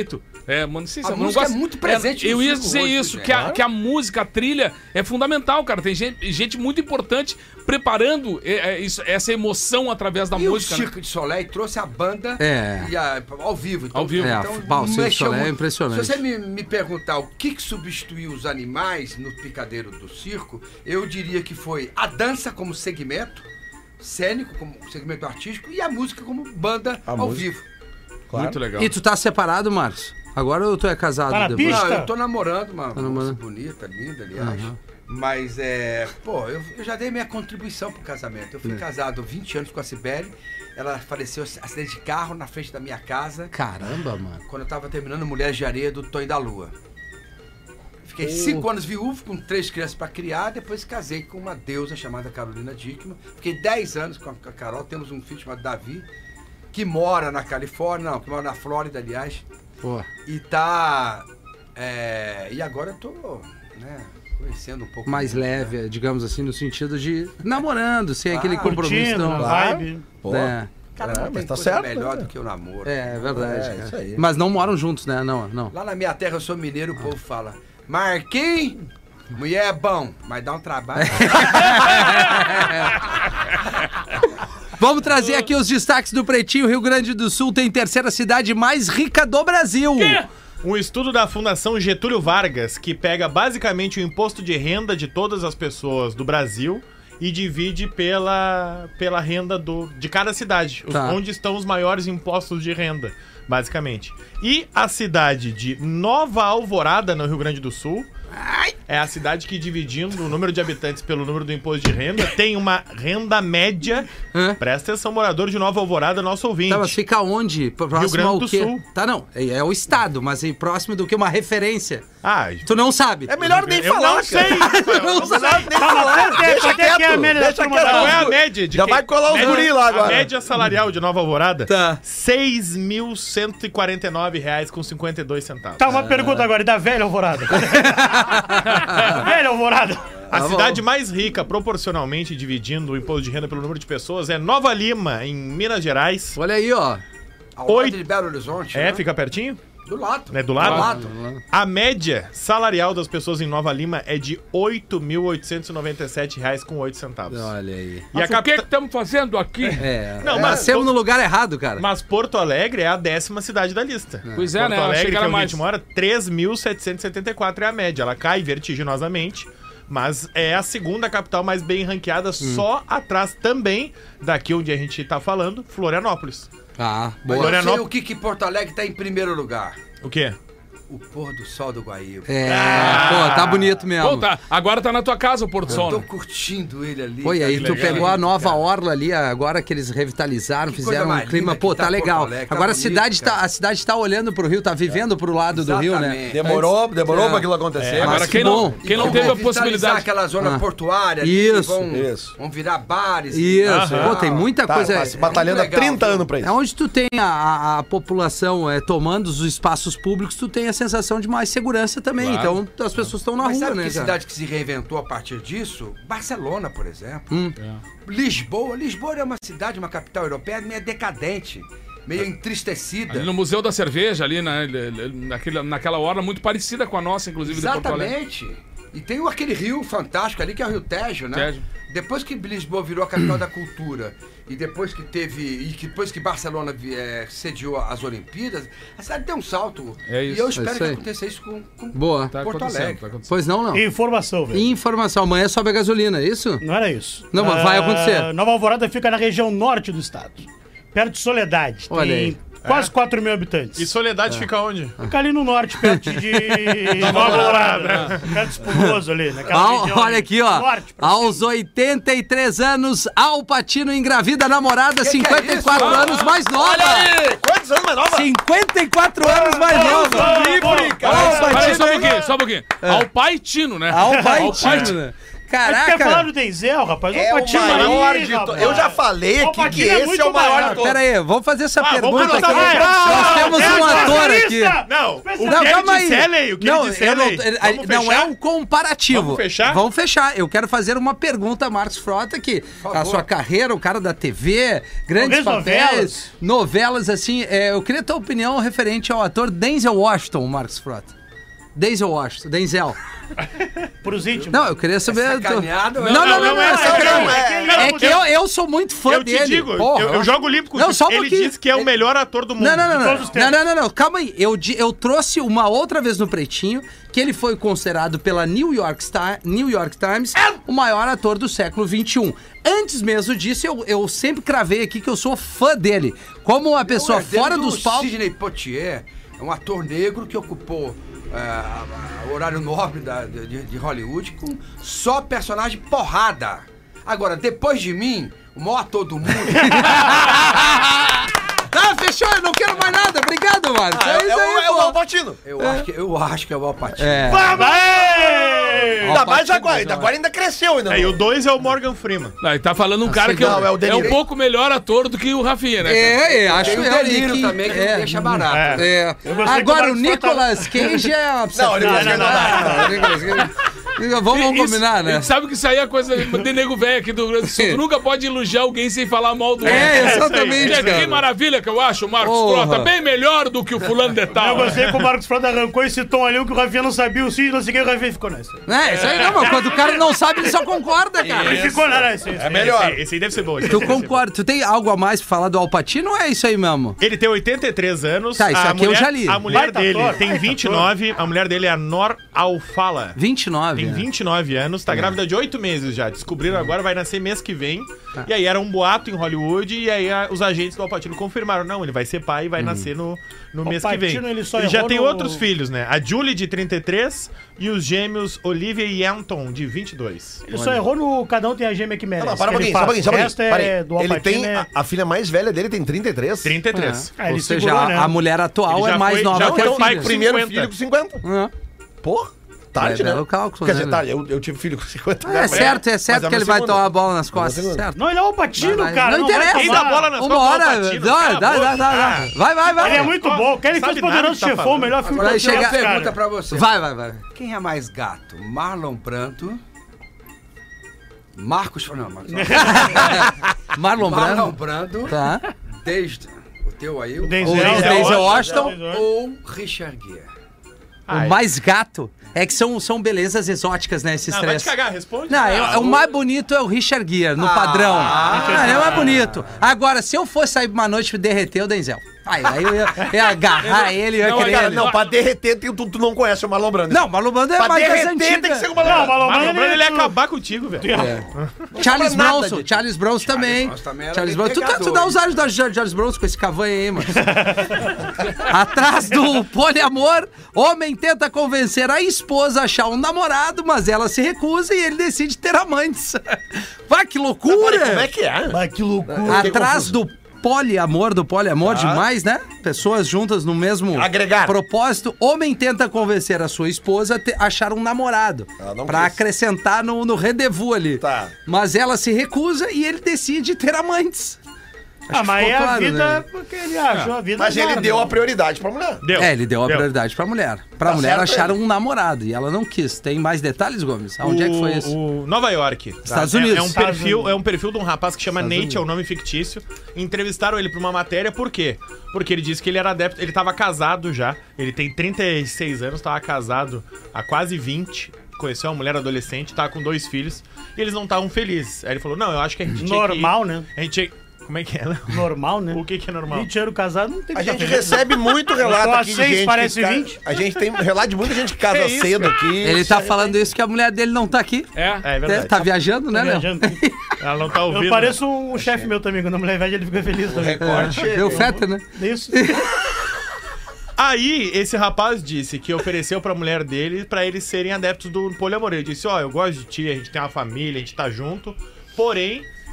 Mano, sim, A não música gosto- é muito presente no Eu ia circo dizer hoje, isso, gente. que a música, a trilha é fundamental, cara. Tem gente muito importante preparando essa emoção através da E música. o Cirque du Soleil trouxe a banda ao vivo. Então, Ao vivo. O Cirque du mexeu Soleil é muito. impressionante. Se você me perguntar o que substituiu os animais no picadeiro do circo, eu diria que foi a dança como segmento cênico, como segmento artístico, e a música como banda ao vivo. Muito legal. E tu tá separado, Marcos? Agora ou tu é casado? Tá na depois? pista? Não, eu tô namorando uma moça namorando. bonita, linda, aliás. Mas eu já dei minha contribuição pro casamento. Eu fui casado 20 anos com a Cibele. Ela faleceu acidente de carro na frente da minha casa. Caramba, mano. Quando eu tava terminando Mulheres de Areia do Tonho da Lua. Fiquei 5 anos viúvo, com 3 crianças pra criar. Depois casei com uma deusa chamada Carolina Dickman. Fiquei 10 anos com a Carol. Temos um filho chamado Davi, que mora na Califórnia, que mora na Flórida, aliás. Pô. E tá. E agora eu tô, conhecendo um pouco Mais leve, digamos assim, no sentido de namorando, sem aquele compromisso. Curtindo, Não. na vibe. Pô, É. Caramba, mas tem tá coisa certo, melhor né? do que o namoro. É verdade, cara. isso aí. Mas não moram juntos, né? Não. Lá na minha terra, eu sou mineiro, o povo fala: Marquinhos, mulher é bom, mas dá um trabalho. Vamos trazer aqui os destaques do Pretinho. Rio Grande do Sul tem terceira cidade mais rica do Brasil. Um estudo da Fundação Getúlio Vargas, que pega basicamente o imposto de renda de todas as pessoas do Brasil e divide pela renda de cada cidade, Tá. onde estão os maiores impostos de renda, basicamente. E a cidade de Nova Alvorada, no Rio Grande do Sul, é a cidade que, dividindo o número de habitantes pelo número do imposto de renda, tem uma renda média. Hã? Presta atenção, morador de Nova Alvorada, nosso ouvinte. Tá, mas fica onde? Próximo Grande ao do quê? Sul. Tá, não. É o estado, mas é próximo do que uma referência. Ah, Tu não sabe. É melhor nem eu falar, não sei. Não sabe. nem falar. Deixa Quanto é que é a média da deixa turma quieto. da- Qual é a média? Já vai colar os guri lá agora. A média salarial de Nova Alvorada? Tá. R$6.149,52. Tá, uma pergunta agora, e da velha Alvorada? Velha Alvorada. A Tá cidade mais rica, proporcionalmente, dividindo o imposto de renda pelo número de pessoas, é Nova Lima, em Minas Gerais. Olha aí, ó. Ao lado Oito. de Belo Horizonte. É, né? fica pertinho? Do lado. É do lado? Do lado. A média salarial das pessoas em Nova Lima é de R$8.897,08. Olha aí. E a Mas o que capita... estamos fazendo aqui? Não, mas, Nascemos no lugar errado, cara. mas Porto Alegre é a 10ª cidade da lista. Pois é, Porto né? Eu achei Alegre, que que era é onde a mais. gente mora, 3.774 é a média. Ela cai vertiginosamente, mas é a segunda capital mais bem ranqueada, só atrás também daqui onde a gente tá falando, Florianópolis. Ah, Mas boa. eu sei o que Porto Alegre tá em primeiro lugar. O quê? O pôr do sol do Guaíba. Pô, tá bonito mesmo. Pô, tá. Agora tá na tua casa o Porto Sol. Tô né? curtindo ele ali. Pô, e aí cara. tu legal, pegou a Gente, nova cara. orla ali, agora que eles revitalizaram, Que fizeram coisa um mais clima, linda pô, que tá tá legal. Porto Alegre, tá Agora bonito, cara. a cidade tá olhando pro Rio, tá vivendo pro lado do Rio, né? Exatamente. Demorou É. pra aquilo acontecer. Agora, Mas quem que não, bom. quem não vão teve a revitalizar possibilidade. aquela zona Ah. portuária Isso, isso. Vão virar bares. Isso, pô, tem muita Tá, coisa. se batalhando há legal, 30 viu? anos pra isso. É onde tu tem a população tomando os espaços públicos, tu tem a sensação de mais segurança também. Claro. Então as pessoas estão na Mas rua, sabe né, que cara? cidade que se reinventou a partir disso? Barcelona, por exemplo. Lisboa. Lisboa é uma cidade, uma capital europeia meio decadente, meio entristecida. Ali no Museu da Cerveja, ali naquela orla muito parecida com a nossa, inclusive, de Porto Alegre. Exatamente. E tem aquele rio fantástico ali, que é o Rio Tejo, né? Tejo. Depois que Lisboa virou a capital da cultura e depois que Barcelona sediou as Olimpíadas, a cidade deu um salto. É isso. E eu espero isso que aí. aconteça isso com Boa. Tá Porto acontecendo, Alegre. tá acontecendo. Pois não. Informação, velho. Informação, amanhã sobe a gasolina, é isso? Não era isso. Não, mas vai acontecer. Nova Alvorada fica na região norte do estado. Perto de Soledade. Olha tem aí. quase 4 mil habitantes. E Soledade fica onde? Fica ali no norte, perto de Nova Alvorada. Perto de Espumoso ali. Naquela região Olha ali. aqui, ó. Norte, pra Aos 83 anos, Al Pacino engravida a namorada, Que é 54 isso? anos mais nova. Quantos anos mais nova? 54 anos mais nova. Livre, Peraí, Al só um Pacino, pouquinho, só um pouquinho. Ao pai Tino, né? Al Ao pai Pacino, né? Caraca. Quer falar do Denzel, rapaz? É o Alpatino maior aí, de rapaz. todos. Eu já falei aqui que Alpatino é esse muito é o maior maior. de todos. Pera aí, vamos fazer essa vamos pergunta aqui. perguntar Nós temos um ator aqui. Não, o Não, que ele calma aí. disse, Ellen, o que Não, ele disse, eu não, Ellen. Vamos não é fechar? um comparativo. Vamos fechar? Vamos fechar. Eu quero fazer uma pergunta a Marcos Frota, que a sua carreira, o cara da TV, grandes Talvez papéis, novelas, assim. Eu queria a tua opinião referente ao ator Denzel Washington, Marcos Frota. Denzel Washington, Denzel. Pros íntimos. Não, eu queria saber. Sacaneado, Não, é é que eu sou muito fã Eu dele. te digo, Porra, eu jogo limpo com Não, isso. só um Ele pouquinho. disse que é o melhor ator do mundo. Não, calma aí. Eu trouxe uma outra vez no Pretinho que ele foi considerado pela New York Times o maior ator do século XXI. Antes mesmo disso, eu sempre cravei aqui que eu sou fã dele. Como uma pessoa fora dos palcos. Sidney Poitier é um ator negro que ocupou o horário nobre de Hollywood com só personagem porrada. Agora, depois de mim, o maior ator do mundo... Tá, fechou, eu não quero mais nada. Obrigado, mano. É o Alpatino. Eu acho que é o Alpatino. Vamos! Ainda mais agora ainda cresceu. Ainda E o 2 é o Morgan Freeman. Não, e tá falando um cara que não, é o De é um Niro. pouco melhor ator do que o Rafinha, né? Acho Tem o que De Niro também, que não deixa barato. Eu gostei que Agora, o Marcos Frota- Nicolas Cage é uma Não, ele Vamos combinar, né? Ele sabe que isso aí é coisa de nego velho aqui do Rio Grande do Sul. Tu nunca pode elogiar alguém sem falar mal do outro. Exatamente, Que cara. maravilha que eu acho, o Marcos Porra. Frota, bem melhor do que o fulano de Eu tal. gostei que o Marcos Frota arrancou esse tom ali, o que o Rafinha não sabia, o Cid não seguia, o Rafinha ficou nessa. Isso aí não, mas quando o cara não sabe, ele só concorda, cara. Ele ficou nessa. É melhor. Esse aí deve ser bom. Tu concorda? Tu tem algo a mais pra falar do Alpatino ou é isso aí mesmo? Ele tem 83 anos. Tá, isso a aqui eu já li. A mulher Baita dele ator, tem baita 29. A mulher dele é a Nor Alfala. 29. Tem 29 anos, tá grávida de 8 meses já. Descobriram agora, vai nascer mês que vem. E aí era um boato em Hollywood, e aí os agentes do Alpatino confirmaram. Não, ele vai ser pai e vai nascer no mês que vem. Alpatino, ele só já errou tem no- outros filhos, né? A Julie, de 33, e os gêmeos Olivia e Anton, de 22. Ele só errou no Cada Um Tem a Gêmea que merece. Não, para um que ele pouquinho, só um faz. pouquinho. O resto é do Ele Alpatino. tem. A filha mais velha dele tem 33? 33. Ah, ele Ou seja, segurou, né? a mulher atual Ele é já mais foi- nova já que foi a pai filha. com Primeiro 50. filho com 50. Pô, tarde, né? belo cálculo, Quer né, dizer, tarde. Eu tive filho com 50. É certo Mas é que ele uma vai segunda. tomar a bola nas costas, segunda. certo? Não, ele é o Alpatino, Mas cara. não vai interessa. Quem tomar. dá bola nas Uma costas do hora. Alpatino? Dá. Cala a boca. Vai. Ele é muito bom. Aquele que fez Sabe nada Poderoso que tá Chefão, o melhor filme Agora Vai eu tenho uma chegar- pergunta cara. pra você. Vai. Quem é mais gato? Marlon Brando? Marcos... Não, Marcos... Marlon Marlon Brando. Brando, Tá. desde o teu aí, O Denzel Denzel Washington. ou Richard Gere? O mais gato. É que são belezas exóticas, né? Esses Ah, vai três. te cagar, responde. Não, o mais bonito é o Richard Gere, no padrão. Ele é mais bonito. Agora, se eu fosse sair uma noite e derreter o Denzel. Aí eu ia agarrar ele e ia Não, querer Cara, ele. não, pra derreter, tu não conhece o Marlon Brando. Não, o Marlon Brando é Pra mais das derreter tem antigas. que ser o Marlon Não, Brando. Marlon Brando, ele ia Brando, acabar contigo, velho. Charles Não sobra nada Bronson. de- Charles Bronson também. Bronson também era Charles bem Bronson. Tu pegador, dá hein? os olhos da Charles Bronson com esse cavanha aí, mano. Atrás do poliamor, homem tenta convencer a esposa a achar um namorado, mas ela se recusa e ele decide ter amantes. Vai, que loucura! Como é que é? Ah, que loucura. Atrás do poliamor demais, né? Pessoas juntas no mesmo Agregar. propósito. Homem tenta convencer a sua esposa a achar um namorado. Ela não Pra quis. acrescentar no rendezvous ali. Tá. Mas ela se recusa e ele decide ter amantes. Acho que Mas ficou é a claro, vida né? porque ele achou a vida. Mas ele azar, deu né? a prioridade pra mulher. Deu. Ele deu a prioridade pra mulher. Pra Tá mulher certo achar ele. um namorado. E ela não quis. Tem mais detalhes, Gomes? Aonde é que foi isso? O Nova York. tá? Estados Unidos. É um perfil de um rapaz que chama Nate, é um nome fictício. Entrevistaram ele pra uma matéria, por quê? Porque ele disse que ele era adepto, ele tava casado já. Ele tem 36 anos, tava casado há quase 20. Conheceu uma mulher adolescente, tava com 2 filhos. E eles não estavam felizes. Aí ele falou, não, eu acho que a gente tinha Normal, que... né? A gente tinha... Como é que é? Léo? Normal, né? O que é normal? 20 anos casado não tem que A ficar gente feliz. recebe muito relato Só aqui de 6 gente parece que ca- 20. A gente tem relato de muita gente que casa isso, cedo cara? aqui. Ele tá falando isso que a mulher dele não tá aqui. É? É verdade. Tá viajando, né, Léo? Viajando. Ela não tá ouvindo. Eu pareço um chefe meu também, quando a mulher velha ele fica feliz também. Deu feta, né? Isso. Aí, esse rapaz disse que ofereceu pra mulher dele pra eles serem adeptos do poliamor. Ele disse, ó, eu gosto de ti, a gente tem uma família, a gente tá junto, porém,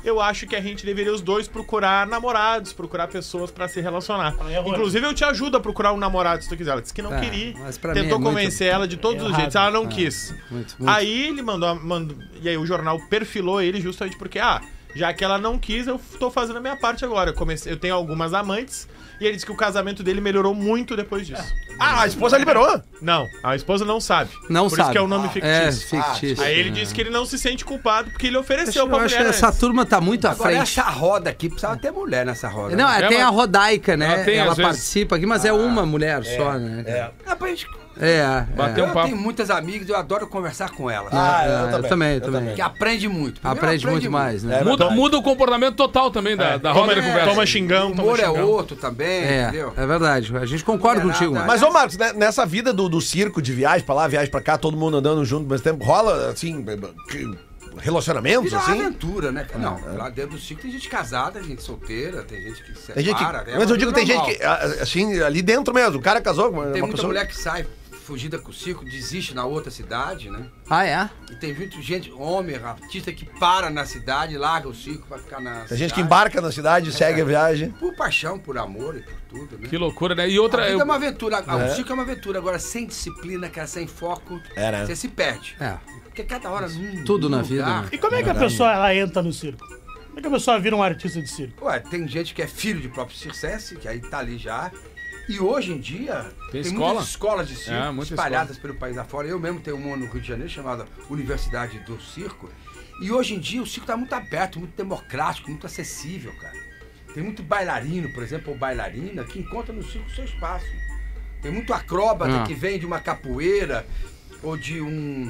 eu acho que a gente deveria os dois procurar namorados, procurar pessoas pra se relacionar. Inclusive, eu te ajudo a procurar um namorado se tu quiser. Ela disse que não queria. mas pra mim Tentou é muito- convencer ela de todos os jeitos, ela não quis. muito. Aí ele mandou. E aí o jornal perfilou ele justamente porque, já que ela não quis, eu tô fazendo a minha parte agora. Eu tenho algumas amantes. E ele disse que o casamento dele melhorou muito depois disso. Ah, a esposa liberou? Não, a esposa não sabe. Não Por sabe. isso que é o nome É, fictício. fictício. Aí ele disse que ele não se sente culpado porque ele ofereceu Eu pra acho que mulher. essa antes. turma tá muito à Agora, frente. essa roda aqui, precisava ter mulher nessa roda. Não, né? tem a Rodaica, né? Ela tem, Ela às vezes. participa aqui, mas é uma mulher só, né? Ah, pra gente... Bateu um Eu papo. tenho muitas amigas, eu adoro conversar com elas. Eu também. Que aprende muito. Primeiro, Aprende muito mais, né? Muda o comportamento total também da roda de conversa. Toma xingão, O toma humor é xingão. outro também, entendeu? É verdade. A gente concorda Não é contigo, nada. mas... Mas, ô Marcos, né, nessa vida do circo, de viagem pra lá, viagem pra cá, todo mundo andando junto ao mesmo tempo, rola, assim, relacionamentos, Vida é uma assim? aventura, né? Não, lá dentro do circo tem gente casada, gente solteira, tem gente que se Tem gente que, separa. mas eu digo, tem gente que, assim, ali dentro mesmo, o cara casou com Tem uma muita pessoa... mulher que sai fugida com o circo, desiste na outra cidade, né? Ah, é? E tem muita gente, homem, artista que para na cidade, larga o circo pra ficar na Tem gente que embarca na cidade, segue a viagem. Por paixão, por amor e por tudo, né? Que loucura, né? E outra... A vida é uma aventura. O circo é uma aventura. Agora, sem disciplina, cara, sem foco, né? você se perde. É. Porque cada hora... Tudo na vida, né? E como é que a pessoa ela entra no circo? Como é que a pessoa vira um artista de circo? Ué, tem gente que é filho de próprio circense, que aí tá ali já. E hoje em dia, Tem tem escola? muitas escolas de circo muita espalhadas pelo país afora. Eu mesmo tenho uma no Rio de Janeiro chamada Universidade do Circo. E hoje em dia o circo tá muito aberto, muito democrático, muito acessível, cara. Tem muito bailarino, por exemplo, ou bailarina, que encontra no circo o seu espaço. Tem muito acróbata que vem de uma capoeira ou de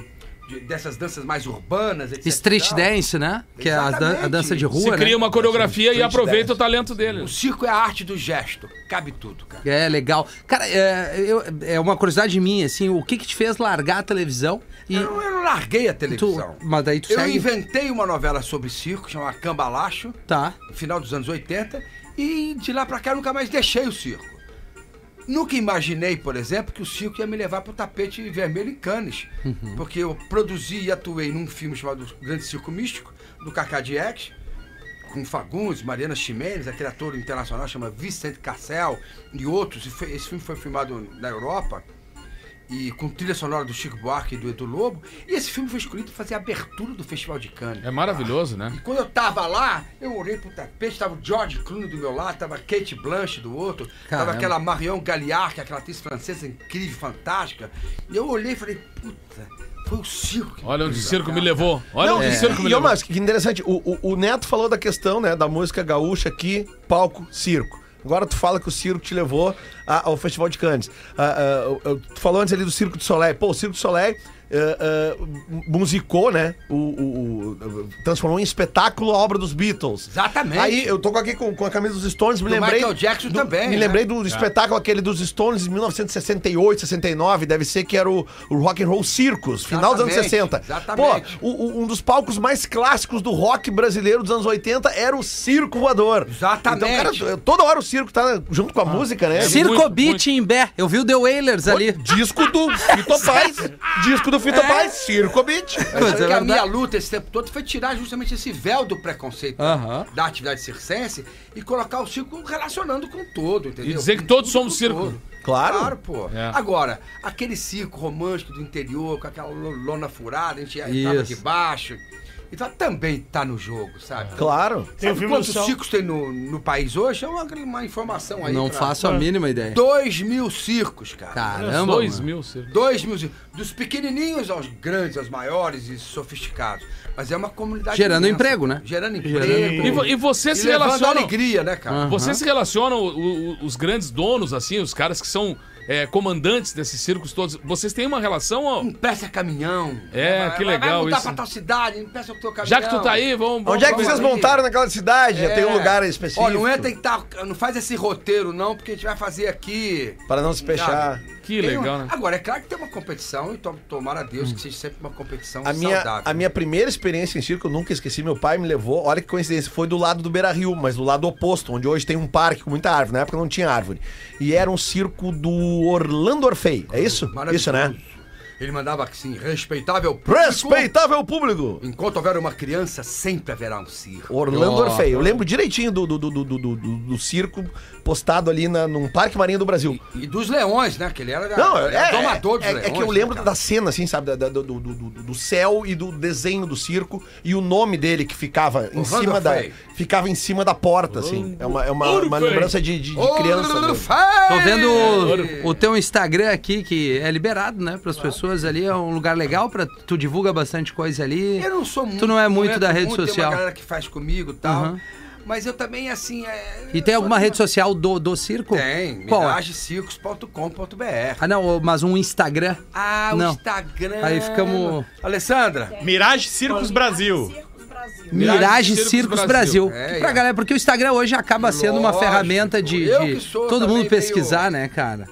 dessas danças mais urbanas, etc. Street dance, né? Que é a Exatamente. dança de Se rua, né? cria uma coreografia e aproveita o talento dele. O circo é a arte do gesto. Cabe tudo, cara. É, legal. Cara, é uma curiosidade minha, assim, o que te fez largar a televisão e... Eu não larguei a televisão. Mas daí tu Eu segue... inventei uma novela sobre circo, chamada Cambalacho, Tá. no final dos anos 80, e de lá pra cá eu nunca mais deixei o circo. Nunca imaginei, por exemplo, que o circo ia me levar pro tapete vermelho em Cannes. Porque eu produzi e atuei num filme chamado Grande Circo Místico, do Cacá Diegues, com Fagundes, Mariana Ximenes, aquele ator internacional chama Vicente Cassel e outros. Esse filme foi filmado na Europa, e com trilha sonora do Chico Buarque e do Edu Lobo. E esse filme foi escolhido para fazer a abertura do Festival de Cannes. É maravilhoso, né? E quando eu tava lá, eu olhei pro tapete, tava o George Clooney do meu lado, tava a Kate Blanchett do outro, Caramba. tava aquela Marion Galliard, que é aquela atriz francesa incrível, fantástica. E eu olhei e falei, puta, foi o circo que Olha onde o fez, circo cara. me levou. Olha onde o circo me E, ô, levou. Marcos, que interessante, o Neto falou da questão, né, da música gaúcha aqui, palco, circo. Agora tu fala que o circo te levou ao Festival de Cannes. Tu falou antes ali do Circo du Soleil. Pô, o Circo du Soleil musicou, né? Transformou em espetáculo a obra dos Beatles. Exatamente. Aí eu tô aqui com a camisa dos Stones, me Do lembrei. Michael Jackson também, Me né? lembrei do espetáculo aquele dos Stones de 1968, 69, deve ser que era o Rock and Roll Circus, final dos anos Exatamente, 60. exatamente. Pô, um dos palcos mais clássicos do rock brasileiro dos anos 80 era o Circo Voador. Exatamente. Então, cara, toda hora o circo tá junto com a música, né? Circo muito, Beat em Bé. Eu vi o The Wailers ali. Disco do Fito Paz. Disco do Fito Paz, Circo Beat. Mas Sabe é que a verdade. minha luta esse tempo todo foi tirar justamente esse véu do preconceito da atividade circense e colocar o circo relacionando com todo, entendeu? E dizer que Com todos tudo, somos com circo. todo. Claro. Claro, pô. É. Agora, aquele circo romântico do interior, com aquela lona furada, a gente entrava de baixo. Então também tá no jogo, sabe? Claro. Tem o Sabe filme do quantos Céu. circos tem no país hoje? É uma informação aí. Não pra- faço a mínima ideia. 2.000 circos, cara. Caramba, 2 mano. mil circo. 2.000 circos. Dos pequenininhos aos grandes, aos maiores e sofisticados. Mas é uma comunidade Gerando imensa. emprego, né? Gerando Gerando emprego. E você se levando relaciona... alegria, né, cara? Você se relaciona, os grandes donos, assim, os caras que são comandantes desses circos todos, vocês têm uma relação? Ó? Empresta caminhão. Que legal vai mudar isso. pra tal cidade, empresta o teu caminhão. Já que tu tá aí, vamos... Onde é que vamos vocês aí. montaram naquela cidade? Já tem um lugar específico. Ó, não entra em tal... Não faz esse roteiro, não, porque a gente vai fazer aqui. Para não se fechar. Sabe? Que Tem legal, uma- né? Agora, é claro que tem uma competição e tomara a Deus que seja sempre uma competição A saudável. minha primeira experiência em circo, eu nunca esqueci, meu pai me levou, olha que coincidência, foi do lado do Beira-Rio, mas do lado oposto, onde hoje tem um parque com muita árvore, na época não tinha árvore. E era um circo do Orlando Orfei, é isso? Maravilhoso. Isso, né? Ele mandava assim, respeitável público. Respeitável público. Enquanto houver uma criança, sempre haverá um circo. Orlando Orfei. Eu lembro direitinho do circo postado ali num Parque Marinha do Brasil. E dos leões, né? Que ele era domador dos leões. É que eu lembro da cena, assim, sabe? Do céu e do desenho do circo e o nome dele que ficava em cima ficava em cima da porta, assim. É uma lembrança de criança. Né? Tô vendo o teu Instagram aqui, que é liberado, né, pras pessoas ali. É um lugar legal, tu divulga bastante coisa ali. Eu não sou muito. Tu não é muito da rede social. Tem uma galera que faz comigo e tal. Mas eu também, assim... E tem alguma rede social do circo? Tem, miragecircos.com.br. Ah, não, mas um Instagram? Ah, o Instagram... Aí ficamos... Alessandra? Mirage Circos Brasil. Mirage Circos Brasil. Pra galera, porque o Instagram hoje acaba sendo uma ferramenta de todo mundo pesquisar, né, cara?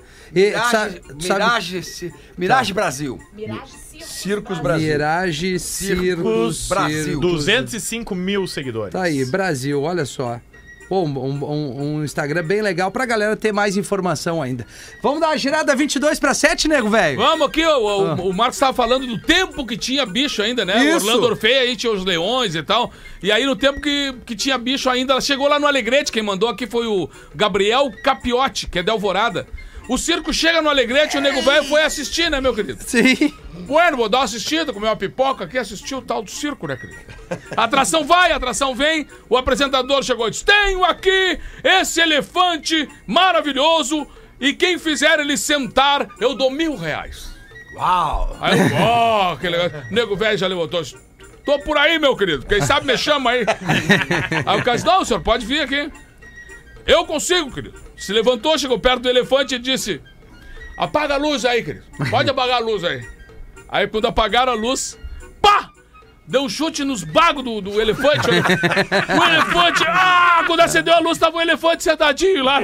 Mirage Brasil. Circos Brasil. Mirage Circos Brasil. 205 mil seguidores. Tá aí, Brasil, olha só. Pô, um Instagram bem legal pra galera ter mais informação ainda. Vamos dar uma girada 22/7, nego, velho? Vamos aqui, o Marcos tava falando do tempo que tinha bicho ainda, né? Isso. O Orlando Orfei aí tinha os leões e tal. E aí no tempo que tinha bicho ainda, ela chegou lá no Alegrete, quem mandou aqui foi o Gabriel Capiotti, que é de Alvorada. O circo chega no Alegrete e o nego velho foi assistir, né, meu querido? Sim. Bueno, vou dar uma assistida, comer uma pipoca aqui, assistir o tal do circo, né, querido? A atração vai, a atração vem, o apresentador chegou e disse: tenho aqui esse elefante maravilhoso e quem fizer ele sentar, eu dou R$1.000. Uau! Aí eu, que legal. O nego velho já levantou. Tô por aí, meu querido, quem sabe me chama aí. Aí o cara disse: não, o senhor pode vir aqui. Eu consigo, querido. Se levantou, chegou perto do elefante e disse: apaga a luz aí, querido. Pode apagar a luz aí. Aí quando apagaram a luz, pá! Deu um chute nos bagos do elefante. O elefante, quando acendeu a luz, tava o elefante sentadinho lá.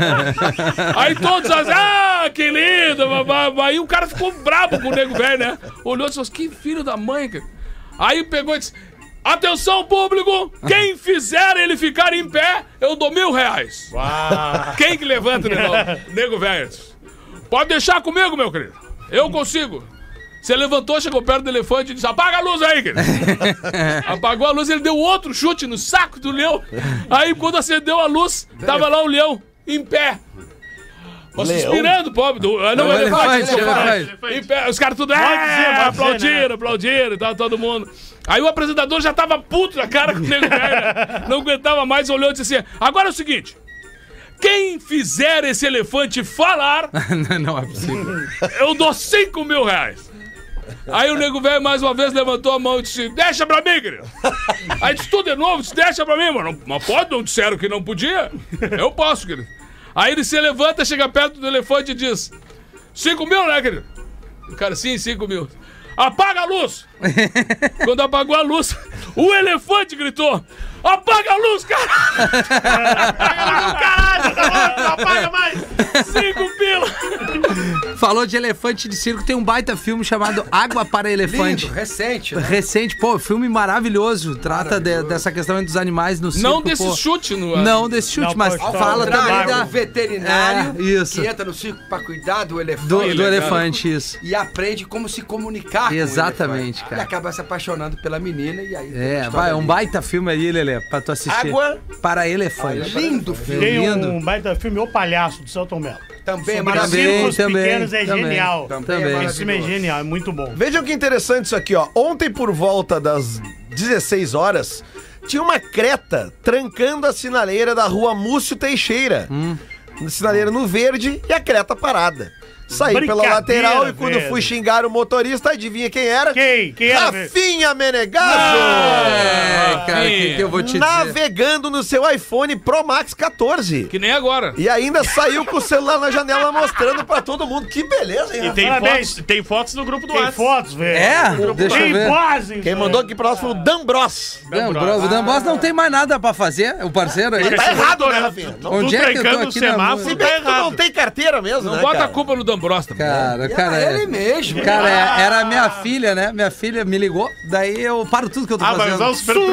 Aí todos, que lindo. Aí o cara ficou brabo com o nego velho, né? Olhou e disse: que filho da mãe, cara. Aí pegou e disse: atenção, público! Quem fizer ele ficar em pé, eu dou R$1.000. Uau. Quem que levanta, nego velho? Pode deixar comigo, meu querido. Eu consigo. Você levantou, chegou perto do elefante e disse: apaga a luz aí, querido. Apagou a luz, ele deu outro chute no saco do leão. Aí quando acendeu a luz, tava lá o leão, em pé. Suspirando, pobre. Não, o elefante. Em pé. Os caras tudo aplaudiram, tava todo mundo. Aí o apresentador já tava puto na cara com o nego velho, não aguentava mais, olhou e disse assim: agora é o seguinte, quem fizer esse elefante falar, não é possível, eu dou R$5.000. Aí o nego velho mais uma vez levantou a mão e disse: deixa pra mim, querido. Aí disse tudo de novo, disse: deixa pra mim, mano. Mas pode, não disseram que não podia? Eu posso, querido. Aí ele se levanta, chega perto do elefante e diz: 5 mil, né, querido? O cara: sim, 5 mil. Apaga a luz! Quando apagou a luz, o elefante gritou: apaga a luz, cara! Apaga a luz, caralho! Não apaga mais! 5 pila! Falou de elefante de circo, tem um baita filme chamado Água para Elefante. Lindo, recente, né? Recente, pô, filme maravilhoso. Trata dessa questão dos animais no circo. Não desse chute no ar. Não desse chute, mas fala também da... veterinário isso. que entra no circo pra cuidar do elefante. Do elefante, isso. E aprende como se comunicar exatamente, com o elefante. cara. E acaba se apaixonando pela menina e aí... vai, um baita filme aí, Lelê, pra tu assistir. Água para Elefante. Lindo filme. Tem lindo. um baita filme O Palhaço, do Celton Mello. Também é Sobre maravilhoso. circos também, pequenos é também. genial. Também. Esse filme é genial, é muito bom. Vejam que interessante isso aqui, ó. Ontem, por volta das 16 horas, tinha uma creta trancando a sinaleira da rua Múcio Teixeira. Sinaleira no verde e a creta parada. Saí pela lateral e quando fui xingar o motorista, adivinha quem era? Quem era? Rafinha Menegaso! Cara, que eu vou te dizer? Navegando no seu iPhone Pro Max 14. Que nem agora. E ainda saiu com o celular na janela mostrando pra todo mundo. Que beleza, hein? E tem fotos no grupo do Tem WhatsApp. fotos, velho. Deixa eu Tem ver. quase. Quem mandou aqui pra nós foi o Dambros. O Dambos não tem mais nada pra fazer, o parceiro aí. Tá errado, né, Rafinha? Não, Onde é que eu tô trancando aqui o semáforo, se na... bem que tu não tem carteira mesmo, Não né, bota cara? a culpa no D'Ambros também. Cara, Ele mesmo. Cara, era a minha filha, né? Minha filha me ligou, daí eu paro tudo que eu tô Vai fazendo. usar o Super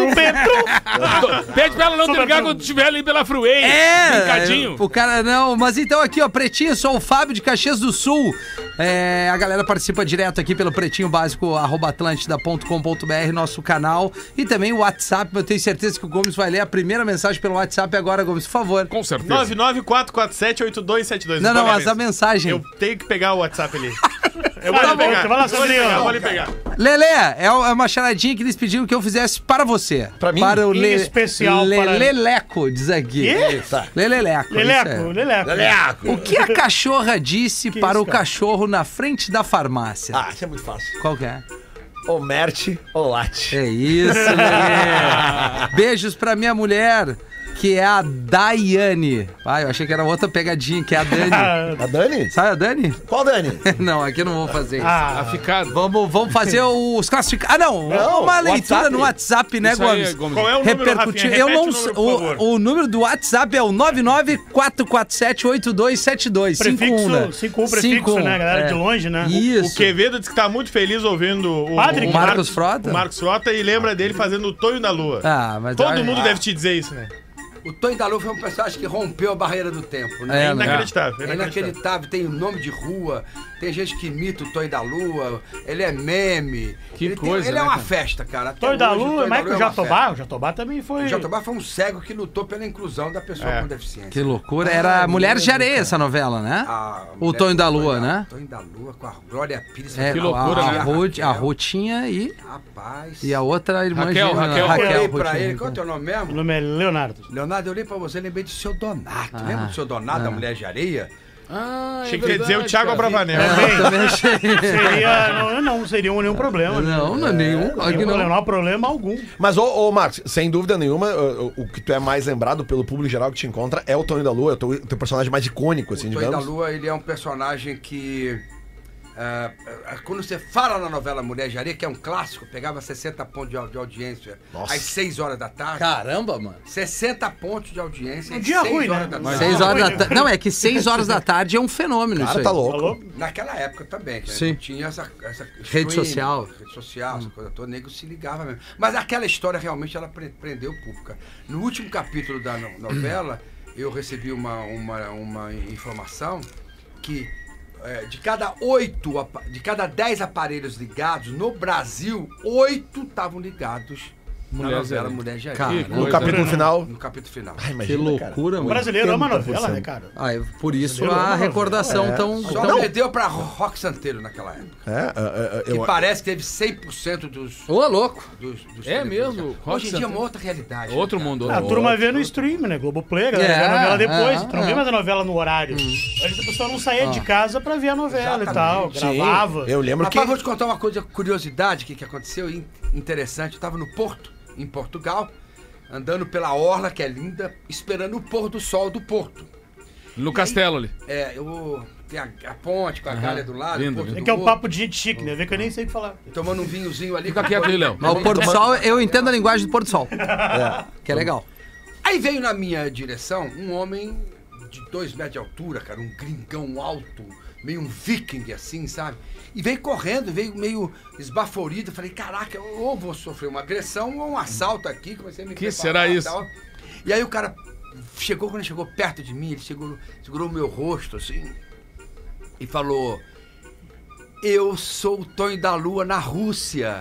Trunfo. Pede pra ela não te ligar quando estiver ali pela Freeway. Brincadinho. O cara não, mas então aqui, ó, Pretinho, sou o Fábio de Caxias do Sul. A galera participa direto aqui pelo pretinho básico @atlantida.com.br, nosso canal, e também o WhatsApp. Eu tenho certeza que o Gomes vai ler a primeira mensagem pelo WhatsApp agora, Gomes, por favor. Com certeza. 994478272. Não, mas a mensagem. Eu tenho que pegar o WhatsApp ali. Eu Vai vou lá, ali pegar. vai lá, Sandrinho. Vou ali pegar. Lelê, é uma charadinha que eles pediram que eu fizesse para você. Pra mim? Para o Em especial para- Leleco, diz aqui. Quê? Leleleco. Leleco, Leleco. O que a cachorra disse Que para isso, o cara? cachorro na frente da farmácia? Ah, isso é muito fácil. Qual que é? O Mert Olate. É isso, Lelê. Beijos pra minha mulher, que é a Daiane. Ah, eu achei que era outra pegadinha, que é a Dani. A Dani? Sabe a Dani? Qual Dani? Não, aqui eu não vou fazer isso. Tá ficado. Vamos fazer os classificados. Ah, não. Não, Uma leitura WhatsApp. no WhatsApp, né, Isso aí, Gomes? Gomes. Qual é o número, Repercutir. Rafinha? Eu Repete não o número, por favor. o número do WhatsApp é o 994478272. Prefixo, 51 prefixo, né? Galera de longe, né? Isso. O Quevedo disse que tá muito feliz ouvindo Padre o Marcos Frota? O Marcos Frota e lembra dele fazendo o Tonho da Lua. Ah, mas Todo mundo deve te dizer isso, né? O Tonho da Lua foi um personagem que rompeu a barreira do tempo, né? É, né? Inacreditável. É inacreditável, tem o nome de rua, tem gente que imita o Tonho da Lua, ele é meme. Que ele coisa, ele né, é uma cara? festa, cara. Até Tonho da hoje, Lua, Tonho da Michael Lua é uma Jatobá. festa. O Jatobá também foi... O Jatobá foi um cego que lutou pela inclusão da pessoa com deficiência. Que loucura. Era Mulheres de Areia cara. essa novela, né? A O mulher Tonho da do Lua, né? Tonho da Lua com a Glória Pires. É, Que loucura, a, né? a Rutinha Rapaz. e a outra irmã Raquel, gêmea, Raquel. Eu olhei pra Rutinha. ele, qual é o teu nome mesmo? O nome é Leonardo. Leonardo, eu olhei pra você e lembrei do seu Donato. Lembra do seu Donato, da Mulher de Areia? Ah, Achei que ia dizer o Thiago Abravanel. Eu também achei. Seria... Não seria nenhum problema. Não é nenhum. Aqui não. Não há problema algum. Mas, ô Marcos, sem dúvida nenhuma, o que tu é mais lembrado pelo público geral que te encontra é o Tonho da Lua, é o teu personagem mais icônico, assim, O Tonho da digamos. Lua, ele é um personagem que... quando você fala na novela Mulher de Areia, que é um clássico, pegava 60 pontos de audiência às 6 horas da tarde. Caramba, mano. 60 pontos de audiência Um às dia 6 ruim, horas né? da Mas- tarde. 6 horas da tarde. Não, é que 6 horas da tarde é um fenômeno isso Cara, aí. tá louco. Falou? Naquela época também, que Sim. não tinha essa Rede social. Rede social, essa coisa toda, o nego se ligava mesmo. Mas aquela história realmente ela prendeu o público. Cara. No último capítulo da novela, eu recebi uma informação que de cada 10 aparelhos ligados, no Brasil, 8 estavam ligados na Mulher novela de Mulher de Cara, Areia. No coisa, capítulo né? final. No capítulo final. Ai, Que imagina, loucura, O mano. brasileiro ama 80%. novela, né, cara? Ah, por isso Eu a amo recordação novela. tão... Só tão... perdeu pra Rock Santeiro naquela época. É, Que parece que teve 100% dos Ô, louco. dos É televisores. mesmo? Hoje em dia é uma outra realidade. Outro né, cara? mundo. A turma vê no stream, né? Globoplay, a galera vê a novela depois. Tu não vê mais a novela no horário. Antes a pessoa não saía de casa pra ver a novela e tal. Exatamente. Gravava. Eu lembro Rapaz, que... vou te contar uma coisa, curiosidade que aconteceu interessante. Eu tava no Porto, em Portugal, andando pela orla, que é linda, esperando o pôr do sol do Porto. No castelo ali. Tem a ponte com a galha do lado, lindo, o Porto lindo. É do que é o Morro, papo de gente chique, né? Vê que eu nem sei o que falar. tomando um vinhozinho ali. Fica quieto aí, Léo. Mas o pôr do sol, eu entendo a linguagem do pôr do sol. Que é legal. Aí veio na minha direção um homem de 2 metros de altura, cara, um gringão alto, meio um viking assim, sabe? E veio correndo, veio meio esbaforido. Eu falei, caraca, ou vou sofrer uma agressão ou um assalto aqui. Comecei a me Que preparar será e isso? tal. E aí o cara chegou, quando ele chegou perto de mim, ele segurou o meu rosto assim e falou: eu sou o Tonho da Lua na Rússia.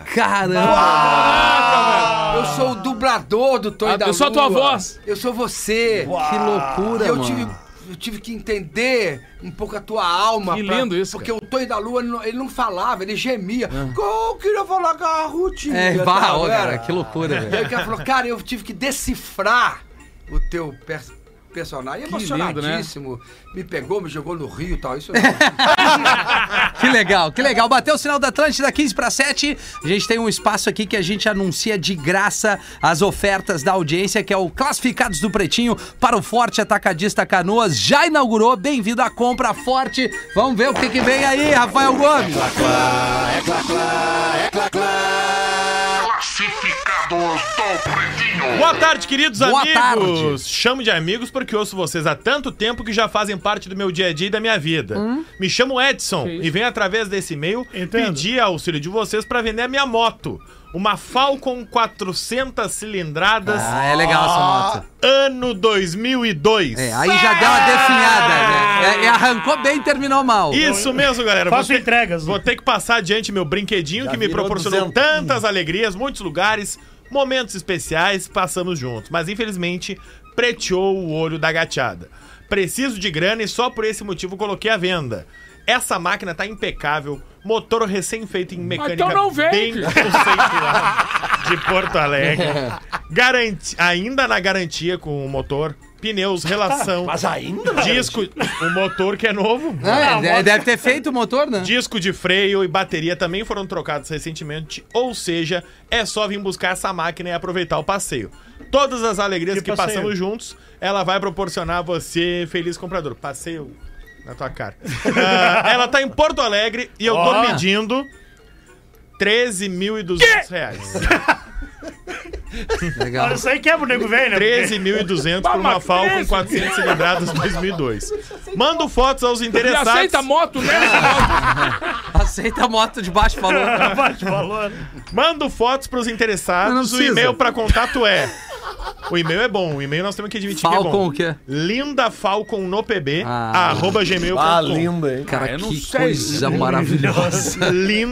Caramba! Eu sou o dublador do Tonho da Lua. eu sou a tua voz. Eu sou você. Que loucura, E eu mano. tive que entender um pouco a tua alma. Que lindo isso, Porque o Tonho da Lua, ele não falava, ele gemia. Eu queria falar com a Rutinha. É, tal, bah, ó, era. cara, que loucura, E aí velho. o cara falou, cara, eu tive que decifrar o teu personagem. Que lindo, né? Emocionadíssimo. Me pegou, me jogou no rio e tal. Isso Que legal, que legal. Bateu o sinal da Atlântida, 15:07. A gente tem um espaço aqui que a gente anuncia de graça as ofertas da audiência, que é o Classificados do Pretinho para o Forte Atacadista Canoas. Já inaugurou, bem-vindo à compra Forte. Vamos ver o que vem aí, Rafael Gomes. Classificados do Boa tarde, queridos Boa amigos. tarde. Chamo de amigos porque ouço vocês há tanto tempo que já fazem parte do meu dia a dia e da minha vida. Me chamo Edson e venho através desse e-mail pedir auxílio de vocês para vender a minha moto. Uma Falcon 400 cilindradas. Ah, é legal essa moto. Ano 2002. Aí já deu uma definhada, né? Arrancou bem e terminou mal. Isso mesmo, galera. Faço entregas. Vou ter que passar adiante meu brinquedinho Já que me virou proporcionou 200. tantas alegrias, muitos lugares, momentos especiais, passamos juntos. Mas infelizmente preteou o olho da gateada. Preciso de grana e só por esse motivo coloquei à venda. Essa máquina tá impecável, motor recém-feito em mecânica então não vende. bem conceituada de Porto Alegre. Ainda na garantia com o motor, pneus, relação, Mas ainda, disco, o motor que é novo. Deve ter feito o motor, né? Disco de freio e bateria também foram trocados recentemente, ou seja, é só vir buscar essa máquina e aproveitar o passeio. Todas as alegrias que passeio? passamos juntos, ela vai proporcionar a você, feliz comprador. Passeio na tua cara. Ela tá em Porto Alegre e eu tô pedindo R$13.200. Legal. Isso aí quebra o nego velho, né? 13.200 por uma Falcon 400 cilindradas 2002. Mando fotos aos Ele interessados. aceita moto, né? Aceita a moto de baixo valor. Bate valor. Mando fotos pros Não interessados. O precisa. e-mail pra contato é... O e-mail é bom. O e-mail nós temos que admitir que é Falcon bom. o quê? lindafalconnopb, Ah. @gmail.com. Ah, lindo, hein? Cara, eu não que sei. coisa maravilhosa.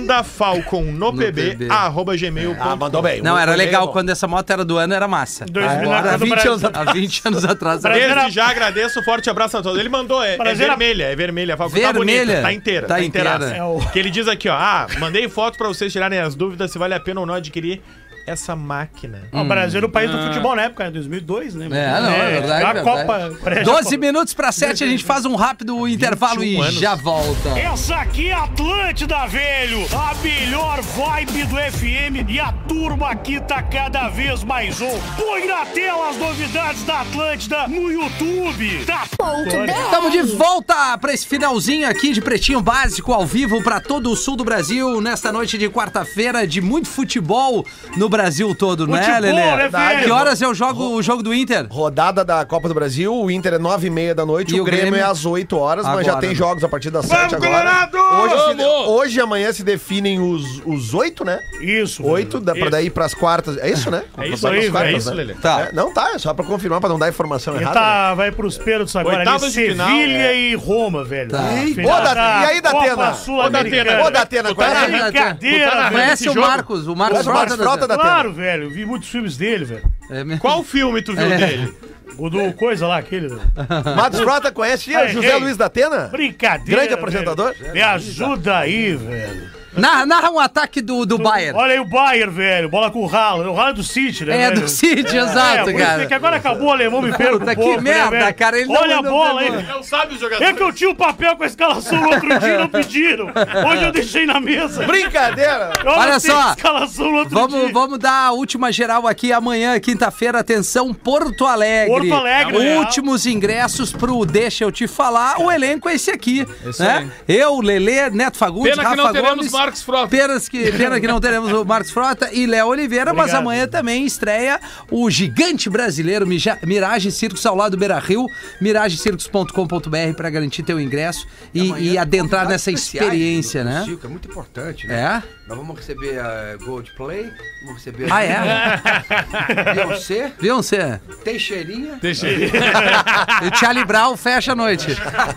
lindafalconnopb, @gmail.com. Ah, mandou bem. Não, era O e-mail legal. é bom. Quando essa moto era do ano, era massa. 2000 Agora, na há 20 Brasil. anos atrás. Há 20 anos atrás. era- Brasil. Desde já agradeço, forte abraço a todos. Ele mandou, é vermelha, é vermelha. A Falcon tá Vermelha? bonita, tá inteira. Tá inteiraça. inteira. É o- Que ele diz aqui, ó, mandei foto pra vocês tirarem as dúvidas se vale a pena ou não adquirir essa máquina. O Brasil era o país do futebol na época, 2002, né? É verdade. A verdade. Copa. 12 minutos para 7, a gente faz um rápido intervalo e anos. já volta. Essa aqui é Atlântida, velho! A melhor vibe do FM e a turma aqui tá cada vez mais on. Põe na tela as novidades da Atlântida no YouTube. Tá Estamos de volta para esse finalzinho aqui de Pretinho Básico ao vivo para todo o sul do Brasil nesta noite de quarta-feira de muito futebol no Brasil todo, né, Futebol, Lelê? né, velho? Que horas é o jogo do Inter? Rodada da Copa do Brasil, o Inter é 9h30 da noite, E o o Grêmio Grêmio? é às 8 horas, mas Agora, já tem né? jogos a partir das 7 agora. Hoje e amanhã se definem os 8, né? Isso. 8, dá pra daí pras quartas. É isso, né? É isso Pra aí, pras quartas, é isso, né? Lelê. Tá. É, não, tá, é só pra confirmar, pra não dar informação E errada. tá, vai pros pênaltis agora ali, Oitavas de final, Sevilha e Roma, velho. Tá. Final Ô, Datena, e aí, Datena? Copa Sul-Americana. Ô, Datena, qual é? Brincadeira, velho. Conhece esse o jogo? Marcos? O Marcos Conhece o Marcos Frota, Datena? Claro, velho. Vi muitos filmes dele, velho. É mesmo? Qual filme tu viu dele? O do coisa lá, aquele. Matos Frota conhece Ai, José ei. Luiz Datena? Brincadeira. Grande apresentador? velho. Me ajuda aí, velho. Narra um ataque do Bayern. Olha aí o Bayern, velho. Bola com o Ralo. O Ralo é do City, né? É velho? do City, exato, por isso cara. que agora acabou o alemão, me perco Puta, um que pouco, merda, né, velho? cara, ele Olha a não bola aí. Não sabe os jogadores. É que eu tinha o papel com a escalação no outro dia e não pediram. Hoje eu deixei na mesa. Brincadeira! Eu Olha anotei só. a escalação no outro dia. Vamos dar a última geral aqui amanhã, quinta-feira. Atenção, Porto Alegre. Porto Alegre, né? Últimos ingressos pro Deixa Eu Te Falar. O elenco é esse aqui, né? Eu, Lelê, Neto Fagundes, Pena que Rafa não teremos Gomes. Marcos Frota. Pena que não teremos o Marcos Frota e Léo Oliveira, mas Obrigado. amanhã também estreia o gigante brasileiro Mirage Circus ao lado do Beira-Rio, miragecircus.com.br para garantir teu ingresso e adentrar nessa experiência, no né? Circo, é muito importante, né? É? Nós vamos receber a Goldplay, vamos receber Ah, é? Beyoncé, Beyoncé. Teixeirinha. Deixa aí. E o Charlie Brown fecha a noite.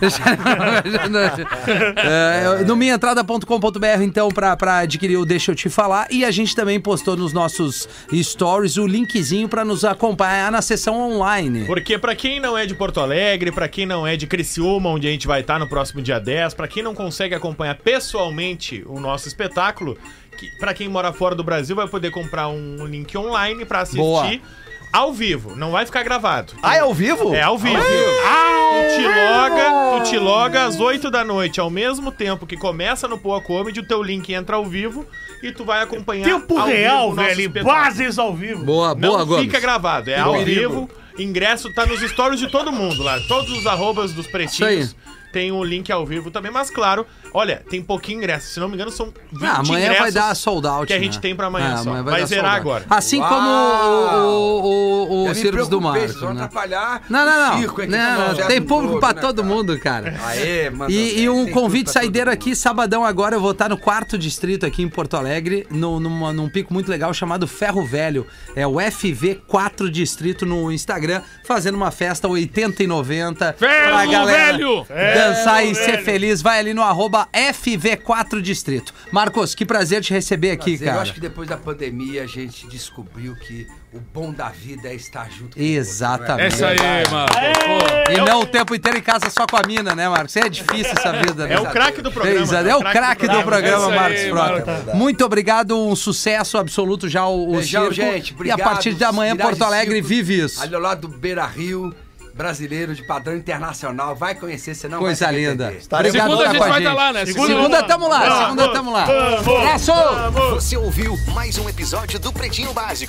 No minhaentrada.com.br, então, pra adquirir o Deixa Eu Te Falar. E a gente também postou nos nossos stories o linkzinho pra nos acompanhar na sessão online. Porque pra quem não é de Porto Alegre, pra quem não é de Criciúma, onde a gente vai estar no próximo dia 10, pra quem não consegue acompanhar pessoalmente o nosso espetáculo, pra quem mora fora do Brasil vai poder comprar um link online pra assistir Boa. ao vivo, não vai ficar gravado. Ah, é ao vivo? É ao vivo. Tu te loga às 8 da noite, ao mesmo tempo que começa no Poa Comedy, o teu link entra ao vivo e tu vai acompanhar Tempo ao real, vivo o nosso velho. espetáculo. Bases ao vivo. Boa, Não Gomes. fica gravado, é ao vivo. Ingresso tá nos stories de todo mundo lá. Todos os arrobas dos pretinhos. Isso Tem o link ao vivo também, mas claro, olha, tem pouquinho ingresso. Se não me engano, são 20 amanhã ingressos vai dar sold out, que a gente né? tem pra amanhã só. amanhã Vai dar zerar sold out. agora. Assim como o Eu me Circos do preocupei, Mar. vocês vão Né? atrapalhar Não. o circo aqui, Não, com o projeto tem público todo, pra né, todo cara? mundo, cara. Aê, manda E bem, um tem convite tudo pra saideiro todo aqui, mundo. sabadão agora, eu vou estar no 4º distrito aqui em Porto Alegre, num pico muito legal chamado Ferro Velho. É o FV4 Distrito no Instagram, fazendo uma festa 80 e 90 pra Ferro galera Velho! dançar e ser feliz. Vai ali no @FV4 Distrito. Marcos, que prazer te receber aqui, Prazer. cara. Eu acho que depois da pandemia a gente descobriu que o bom da vida é estar junto com Exatamente. É isso aí, mano. Pô. E não o tempo inteiro em casa só com a mina, né, Marcos? É difícil essa vida, né? É o craque do programa. É o craque do programa, É isso Marcos aí, Frota. Muito obrigado, um sucesso absoluto já o Beijão, circo. gente. E Obrigado. a partir de amanhã, Cidade Porto Alegre Circo, vive isso. Ali ao lado do Beira Rio, brasileiro de padrão internacional. Vai conhecer, você não Coisa vai se linda. arrepender. Obrigado Segunda por a estar gente com a vai gente. estar lá, né? Segunda tamo lá, segunda tamo lá. Abraço! Você ouviu mais um episódio do Pretinho Básico.